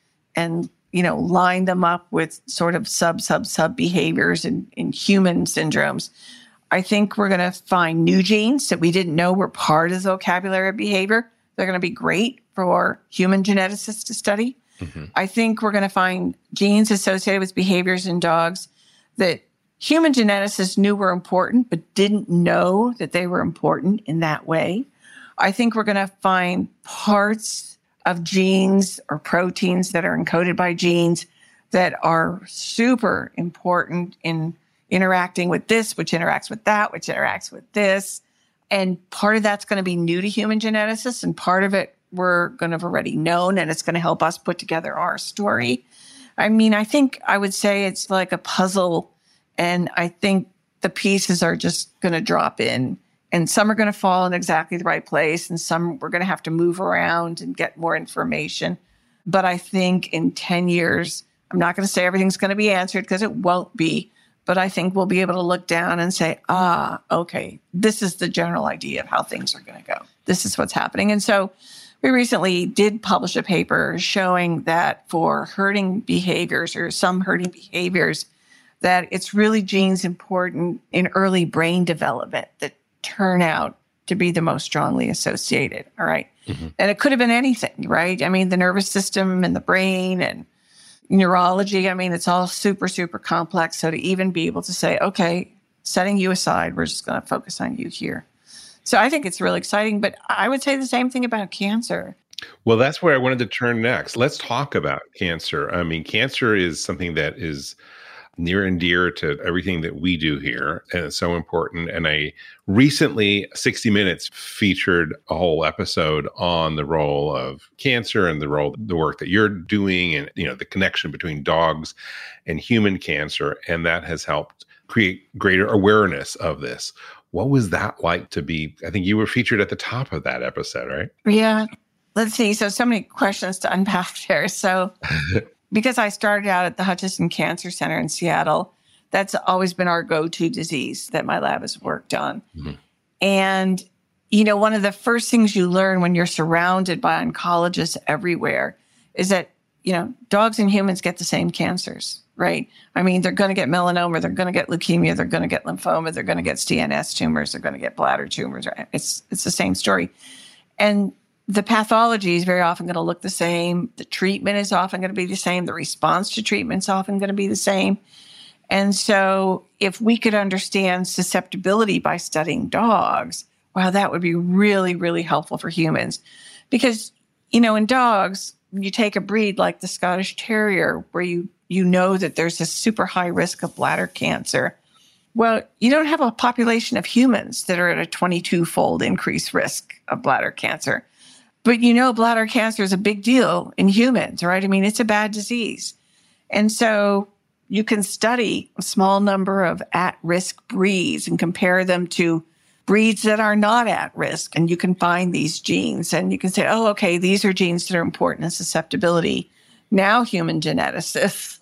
line them up with sort of sub behaviors in human syndromes, I think we're going to find new genes that we didn't know were part of the vocabulary of behavior. They're going to be great for human geneticists to study. Mm-hmm. I think we're going to find genes associated with behaviors in dogs that human geneticists knew were important, but didn't know that they were important in that way. I think we're going to find parts of genes or proteins that are encoded by genes that are super important in interacting with this, which interacts with that, which interacts with this. And part of that's going to be new to human geneticists, and part of it we're going to have already known, and it's going to help us put together our story. I mean, I think I would say it's like a puzzle, and I think the pieces are just going to drop in, and some are going to fall in exactly the right place, and some we're going to have to move around and get more information. But I think in 10 years, I'm not going to say everything's going to be answered because it won't be, but I think we'll be able to look down and say, okay, this is the general idea of how things are going to go. This is what's happening. And so we recently did publish a paper showing that for herding behaviors or some herding behaviors, that it's really genes important in early brain development that turn out to be the most strongly associated. All right. Mm-hmm. And it could have been anything, right? I mean, the nervous system and the brain and neurology, I mean, it's all super, super complex. So to even be able to say, okay, setting you aside, we're just going to focus on you here. So I think it's really exciting, but I would say the same thing about cancer. Well, that's where I wanted to turn next. Let's talk about cancer. I mean, cancer is something that is near and dear to everything that we do here, and it's so important. And I recently, 60 Minutes featured a whole episode on the role of cancer and the work that you're doing, and the connection between dogs and human cancer, and that has helped create greater awareness of this. What was that like to be? I think you were featured at the top of that episode, right? Yeah. Let's see. So many questions to unpack there. So because I started out at the Hutchinson Cancer Center in Seattle, that's always been our go-to disease that my lab has worked on. Mm-hmm. And, one of the first things you learn when you're surrounded by oncologists everywhere is that, dogs and humans get the same cancers, right? I mean, they're going to get melanoma, they're going to get leukemia, they're going to get lymphoma, they're going to get CNS tumors, they're going to get bladder tumors. Right? It's the same story. And the pathology is very often going to look the same. The treatment is often going to be the same. The response to treatment is often going to be the same. And so if we could understand susceptibility by studying dogs, wow, that would be really, really helpful for humans. Because, in dogs, you take a breed like the Scottish Terrier, where you know that there's a super high risk of bladder cancer. Well, you don't have a population of humans that are at a 22-fold increased risk of bladder cancer. But bladder cancer is a big deal in humans, right? I mean, it's a bad disease. And so you can study a small number of at-risk breeds and compare them to breeds that are not at risk. And you can find these genes and you can say, oh, okay, these are genes that are important in susceptibility. Now human geneticists,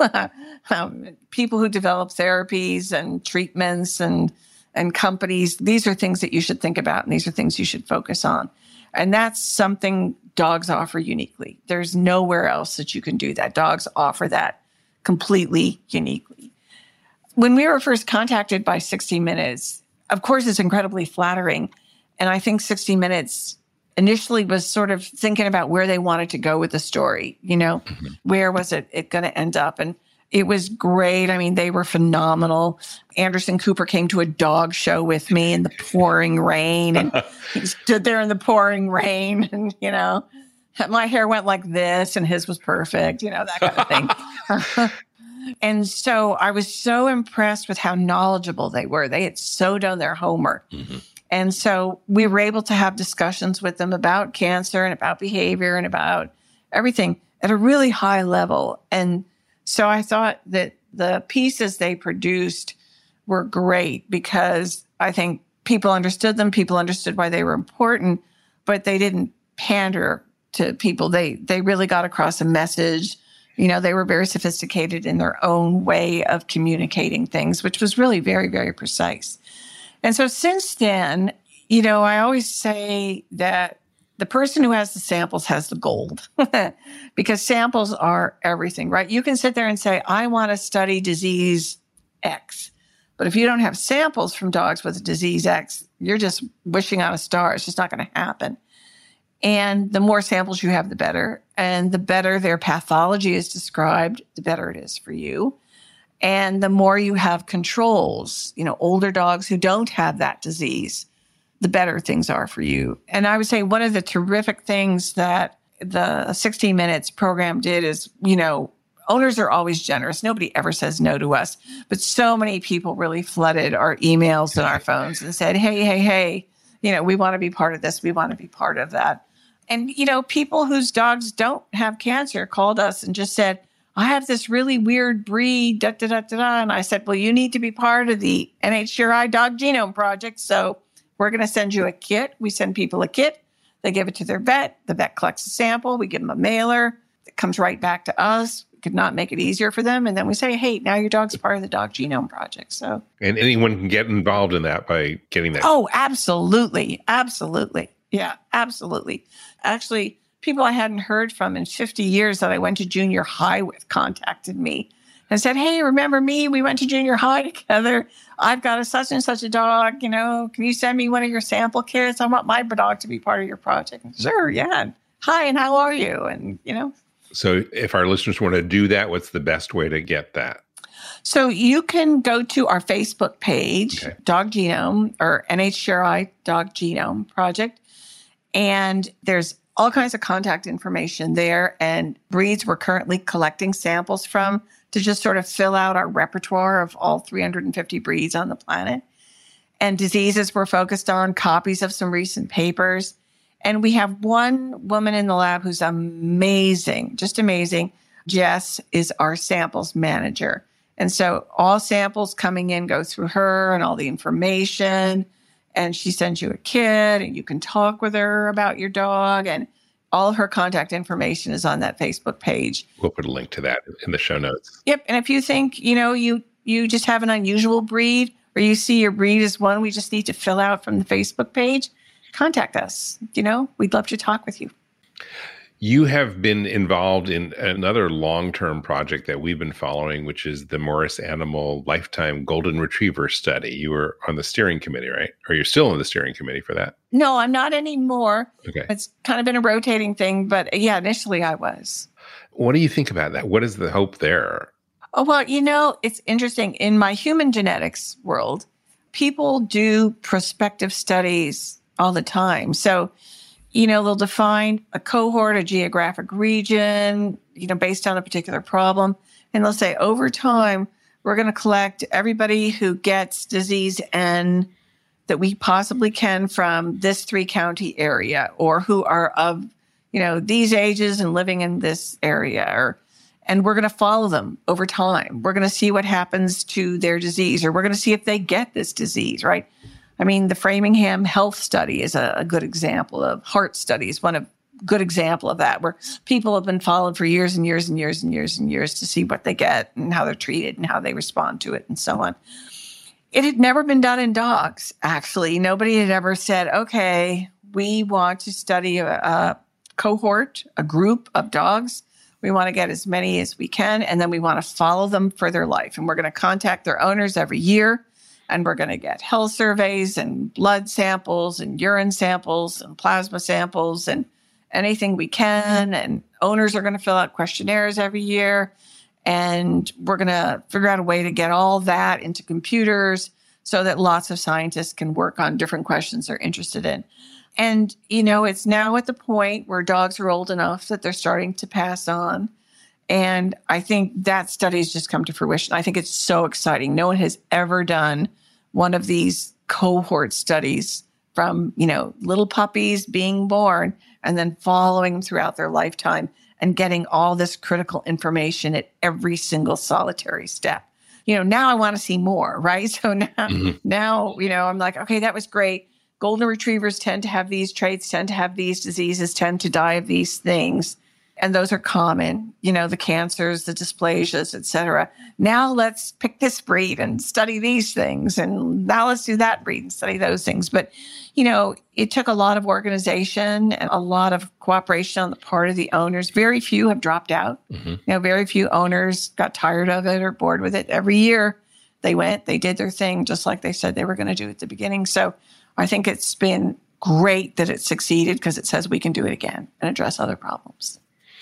people who develop therapies and treatments and companies, these are things that you should think about and these are things you should focus on. And that's something dogs offer uniquely. There's nowhere else that you can do that. Dogs offer that completely uniquely. When we were first contacted by 60 Minutes, of course, it's incredibly flattering. And I think 60 Minutes initially was sort of thinking about where they wanted to go with the story. Mm-hmm. Where was it going to end up? And it was great. I mean, they were phenomenal. Anderson Cooper came to a dog show with me in the pouring rain, and he stood there in the pouring rain, and, my hair went like this and his was perfect, that kind of thing. And so I was so impressed with how knowledgeable they were. They had so done their homework. Mm-hmm. And so we were able to have discussions with them about cancer and about behavior and about everything at a really high level. And so I thought that the pieces they produced were great because I think people understood them. People understood why they were important, but they didn't pander to people. They really got across a message. You know, they were very sophisticated in their own way of communicating things, which was really very, very precise. And so since then, you know, I always say that the person who has the samples has the gold because samples are everything, right? You can sit there and say, I want to study disease X. But if you don't have samples from dogs with a disease X, you're just wishing on a star. It's just not going to happen. And the more samples you have, the better. And the better their pathology is described, the better it is for you. And the more you have controls, you know, older dogs who don't have that disease, the better things are for you. And I would say one of the terrific things that the 60 Minutes program did is, you know, owners are always generous. Nobody ever says no to us. But so many people really flooded our emails and our phones and said, hey, you know, we want to be part of this. We want to be part of that. And, you know, people whose dogs don't have cancer called us and just said, I have this really weird breed, And I said, well, you need to be part of the NHGRI Dog Genome Project. So we're going to send you a kit. We send people a kit. They give it to their vet. The vet collects a sample. We give them a mailer. It comes right back to us. We could not make it easier for them. And then we say, hey, now your dog's part of the Dog Genome Project. So, and anyone can get involved in that by getting that. Oh, absolutely. Absolutely. Yeah, absolutely. Actually, people I hadn't heard from in 50 years that I went to junior high with contacted me and said, hey, remember me? We went to junior high together. I've got a such and such a dog. You know, can you send me one of your sample kits? I want my dog to be part of your project. Sure, yeah. Hi, and how are you? And, you know. So if our listeners want to do that, what's the best way to get that? So you can go to our Facebook page, okay. Dog Genome or NHGRI Dog Genome Project. And there's all kinds of contact information there and breeds we're currently collecting samples from to just sort of fill out our repertoire of all 350 breeds on the planet. And diseases we're focused on, copies of some recent papers. And we have one woman in the lab who's amazing, just amazing. Jess is our samples manager. And so all samples coming in go through her and all the information. And she sends you a kit and you can talk with her about your dog. And all of her contact information is on that Facebook page. We'll put a link to that in the show notes. Yep. And if you think, you know, you just have an unusual breed or you see your breed as one we just need to fill out from the Facebook page, contact us. You know, we'd love to talk with you. You have been involved in another long-term project that we've been following, which is the Morris Animal Lifetime Golden Retriever Study. You were on the steering committee, right? Or you're still on the steering committee for that? No, I'm not anymore. Okay. It's kind of been a rotating thing, but yeah, initially I was. What do you think about that? What is the hope there? Oh, well, you know, it's interesting. In my human genetics world, people do prospective studies all the time. So, you know, they'll define a cohort, a geographic region, you know, based on a particular problem. And they'll say, over time, we're going to collect everybody who gets disease N that we possibly can from this 3-county area or who are of, you know, these ages and living in this area. And we're going to follow them over time. We're going to see what happens to their disease, or we're going to see if they get this disease, right? I mean, the Framingham Health Study is a good example of heart studies, one of good example of that, where people have been followed for years and years and years and years and years to see what they get and how they're treated and how they respond to it and so on. It had never been done in dogs, actually. Nobody had ever said, okay, we want to study a cohort, a group of dogs. We want to get as many as we can, and then we want to follow them for their life. And we're going to contact their owners every year. And we're going to get health surveys and blood samples and urine samples and plasma samples and anything we can. And owners are going to fill out questionnaires every year. And we're going to figure out a way to get all that into computers so that lots of scientists can work on different questions they're interested in. And, you know, it's now at the point where dogs are old enough that they're starting to pass on. And I think that study has just come to fruition. I think it's so exciting. No one has ever done one of these cohort studies from, you know, little puppies being born and then following them throughout their lifetime and getting all this critical information at every single solitary step. Now I want to see more, right? So now, I'm like, okay, that was great. Golden retrievers tend to have these traits, tend to have these diseases, tend to die of these things. And those are common, the cancers, the dysplasias, et cetera. Now let's pick this breed and study these things. And now let's do that breed and study those things. But, it took a lot of organization and a lot of cooperation on the part of the owners. Very few have dropped out. Very few owners got tired of it or bored with it. Every year they went, they did their thing, just like they said they were going to do at the beginning. So I think it's been great that it succeeded because it says we can do it again and address other problems.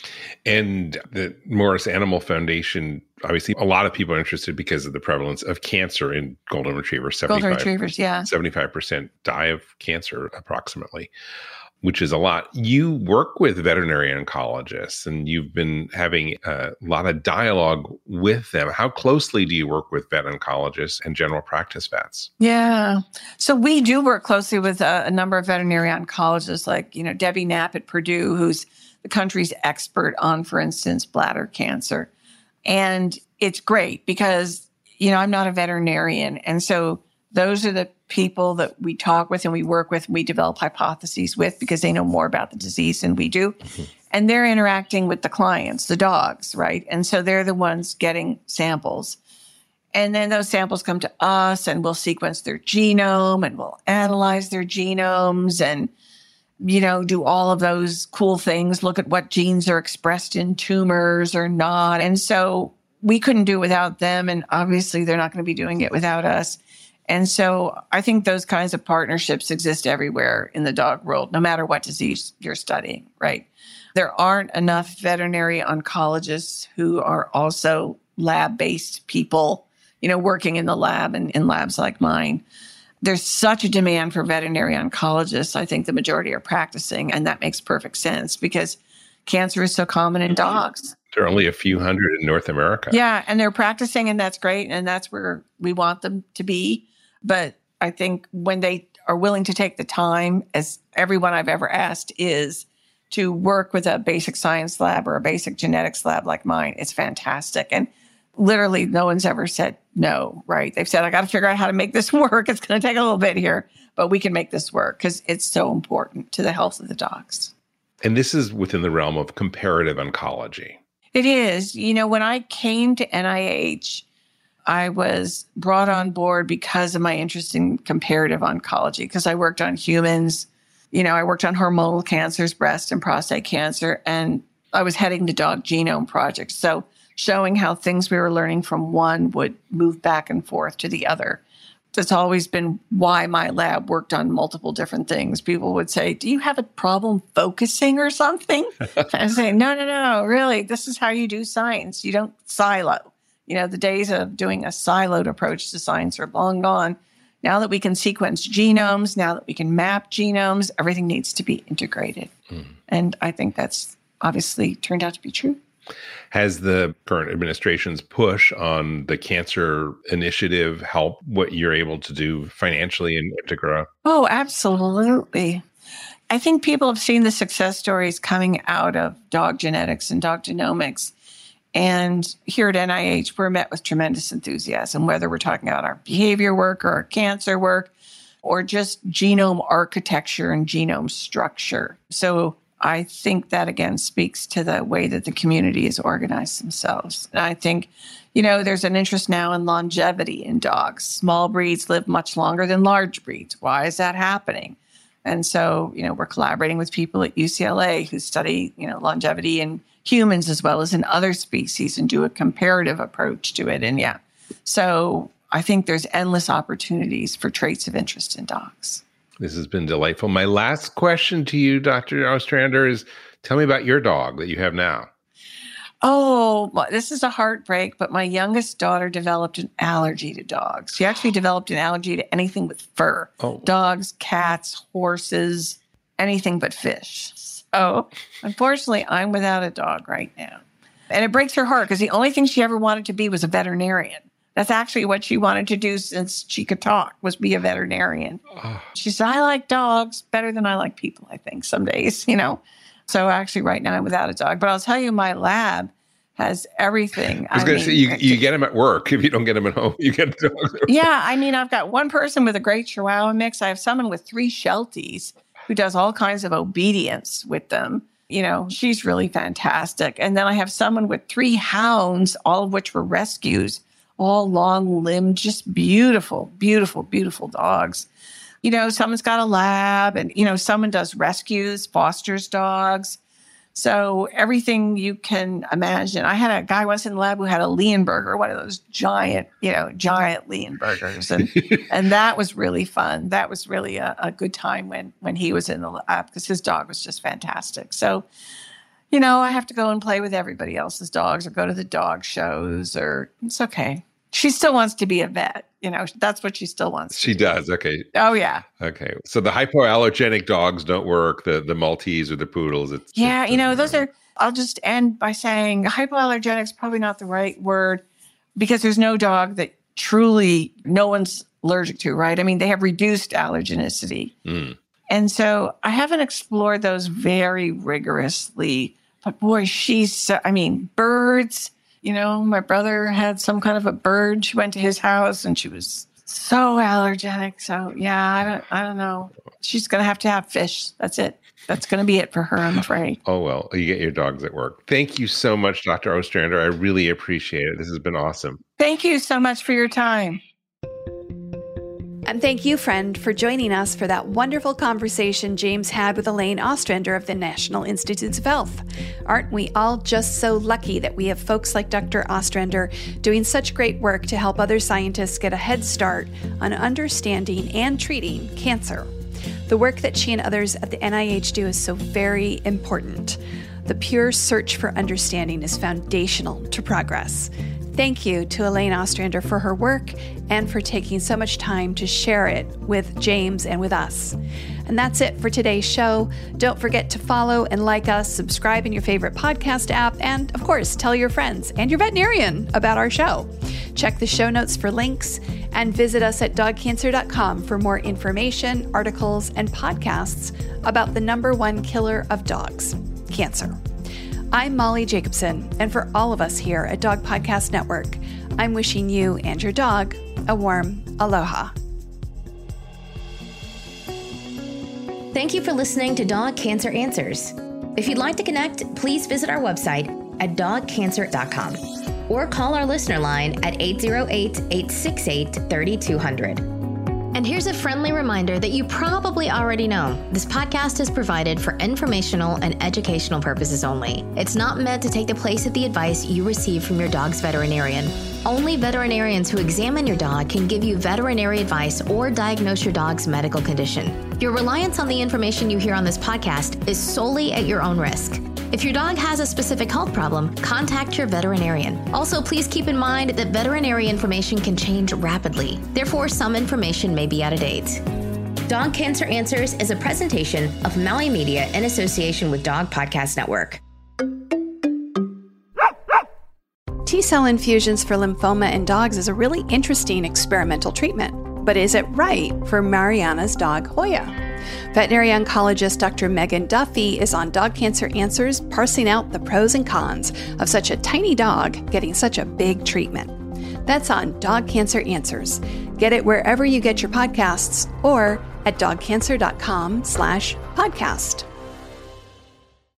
And the Morris Animal Foundation, obviously, a lot of people are interested because of the prevalence of cancer in golden retrievers. Golden retrievers, yeah. 75% die of cancer, approximately, which is a lot. You work with veterinary oncologists, and you've been having a lot of dialogue with them. How closely do you work with vet oncologists and general practice vets? Yeah. So we do work closely with a number of veterinary oncologists, like, Debbie Knapp at Purdue, who's the country's expert on, for instance, bladder cancer. And it's great because, I'm not a veterinarian. And so those are the people that we talk with and we work with and we develop hypotheses with because they know more about the disease than we do. And they're interacting with the clients, the dogs, right? And so they're the ones getting samples. And then those samples come to us and we'll sequence their genome and we'll analyze their genomes and do all of those cool things, look at what genes are expressed in tumors or not. And so we couldn't do it without them. And obviously they're not going to be doing it without us. And so I think those kinds of partnerships exist everywhere in the dog world, no matter what disease you're studying, right? There aren't enough veterinary oncologists who are also lab-based people, working in the lab and in labs like mine. There's such a demand for veterinary oncologists. I think the majority are practicing, and that makes perfect sense because cancer is so common in dogs. There are only a few hundred in North America. Yeah, and they're practicing, and that's great, and that's where we want them to be. But I think when they are willing to take the time, as everyone I've ever asked is, to work with a basic science lab or a basic genetics lab like mine, it's fantastic. And literally, no one's ever said no, right? They've said, I got to figure out how to make this work. It's going to take a little bit here, but we can make this work because it's so important to the health of the dogs. And this is within the realm of comparative oncology. It is. When I came to NIH, I was brought on board because of my interest in comparative oncology, because I worked on humans. I worked on hormonal cancers, breast and prostate cancer, and I was heading the dog genome project. So showing how things we were learning from one would move back and forth to the other. That's always been why my lab worked on multiple different things. People would say, do you have a problem focusing or something? I say, no, really, this is how you do science. You don't silo. The days of doing a siloed approach to science are long gone. Now that we can sequence genomes, now that we can map genomes, everything needs to be integrated. And I think that's obviously turned out to be true. Has the current administration's push on the cancer initiative help what you're able to do financially and to grow? Oh, absolutely. I think people have seen the success stories coming out of dog genetics and dog genomics. And here at NIH, we're met with tremendous enthusiasm, whether we're talking about our behavior work or our cancer work or just genome architecture and genome structure. So I think that, again, speaks to the way that the community has organized themselves. And I think, there's an interest now in longevity in dogs. Small breeds live much longer than large breeds. Why is that happening? And so, we're collaborating with people at UCLA who study, longevity in humans as well as in other species and do a comparative approach to it. And so I think there's endless opportunities for traits of interest in dogs. This has been delightful. My last question to you, Dr. Ostrander, is tell me about your dog that you have now. Oh, well, this is a heartbreak, but my youngest daughter developed an allergy to dogs. She actually developed an allergy to anything with fur. Oh. Dogs, cats, horses, anything but fish. So unfortunately, I'm without a dog right now. And it breaks her heart because the only thing she ever wanted to be was a veterinarian. That's actually what she wanted to do since she could talk, was be a veterinarian. She said, I like dogs better than I like people, I think, some days, So actually right now I'm without a dog. But I'll tell you, my lab has everything. I was going to say, you get them at work. If you don't get them at home, you get a dog. Yeah, I mean, I've got one person with a great Chihuahua mix. I have someone with 3 Shelties who does all kinds of obedience with them. You know, she's really fantastic. And then I have someone with 3 hounds, all of which were rescues, all long-limbed, just beautiful, beautiful, beautiful dogs. You know, someone's got a lab and, you know, someone does rescues, fosters dogs. So everything you can imagine. I had a guy once in the lab who had a Leonberger, one of those giant Leonbergers. And that was really fun. That was really a good time when he was in the lab because his dog was just fantastic. So, you know, I have to go and play with everybody else's dogs or go to the dog shows or it's okay. She still wants to be a vet. You know, that's what she still wants. She does. Okay. Oh, yeah. Okay. So the hypoallergenic dogs don't work, the Maltese or the poodles. I'll just end by saying hypoallergenic is probably not the right word because there's no dog that truly no one's allergic to, right? I mean, they have reduced allergenicity. And so I haven't explored those very rigorously, but boy, birds. You know, my brother had some kind of a bird. She went to his house and she was so allergenic. So, yeah, I don't know. She's going to have fish. That's it. That's going to be it for her, I'm afraid. Oh, well, you get your dogs at work. Thank you so much, Dr. Ostrander. I really appreciate it. This has been awesome. Thank you so much for your time. And thank you, friend, for joining us for that wonderful conversation James had with Elaine Ostrander of the National Institutes of Health. Aren't we all just so lucky that we have folks like Dr. Ostrander doing such great work to help other scientists get a head start on understanding and treating cancer? The work that she and others at the NIH do is so very important. The pure search for understanding is foundational to progress. Thank you to Elaine Ostrander for her work and for taking so much time to share it with James and with us. And that's it for today's show. Don't forget to follow and like us, subscribe in your favorite podcast app, and of course, tell your friends and your veterinarian about our show. Check the show notes for links and visit us at dogcancer.com for more information, articles, and podcasts about the #1 killer of dogs, cancer. I'm Molly Jacobson, and for all of us here at Dog Podcast Network, I'm wishing you and your dog a warm aloha. Thank you for listening to Dog Cancer Answers. If you'd like to connect, please visit our website at dogcancer.com or call our listener line at 808-868-3200. And here's a friendly reminder that you probably already know. This podcast is provided for informational and educational purposes only. It's not meant to take the place of the advice you receive from your dog's veterinarian. Only veterinarians who examine your dog can give you veterinary advice or diagnose your dog's medical condition. Your reliance on the information you hear on this podcast is solely at your own risk. If your dog has a specific health problem, contact your veterinarian. Also, please keep in mind that veterinary information can change rapidly. Therefore, some information may be out of date. Dog Cancer Answers is a presentation of Maui Media in association with Dog Podcast Network. T-cell infusions for lymphoma in dogs is a really interesting experimental treatment. But is it right for Mariana's dog, Hoya? Veterinary oncologist Dr. Megan Duffy is on Dog Cancer Answers, parsing out the pros and cons of such a tiny dog getting such a big treatment. That's on Dog Cancer Answers. Get it wherever you get your podcasts or at dogcancer.com/podcast.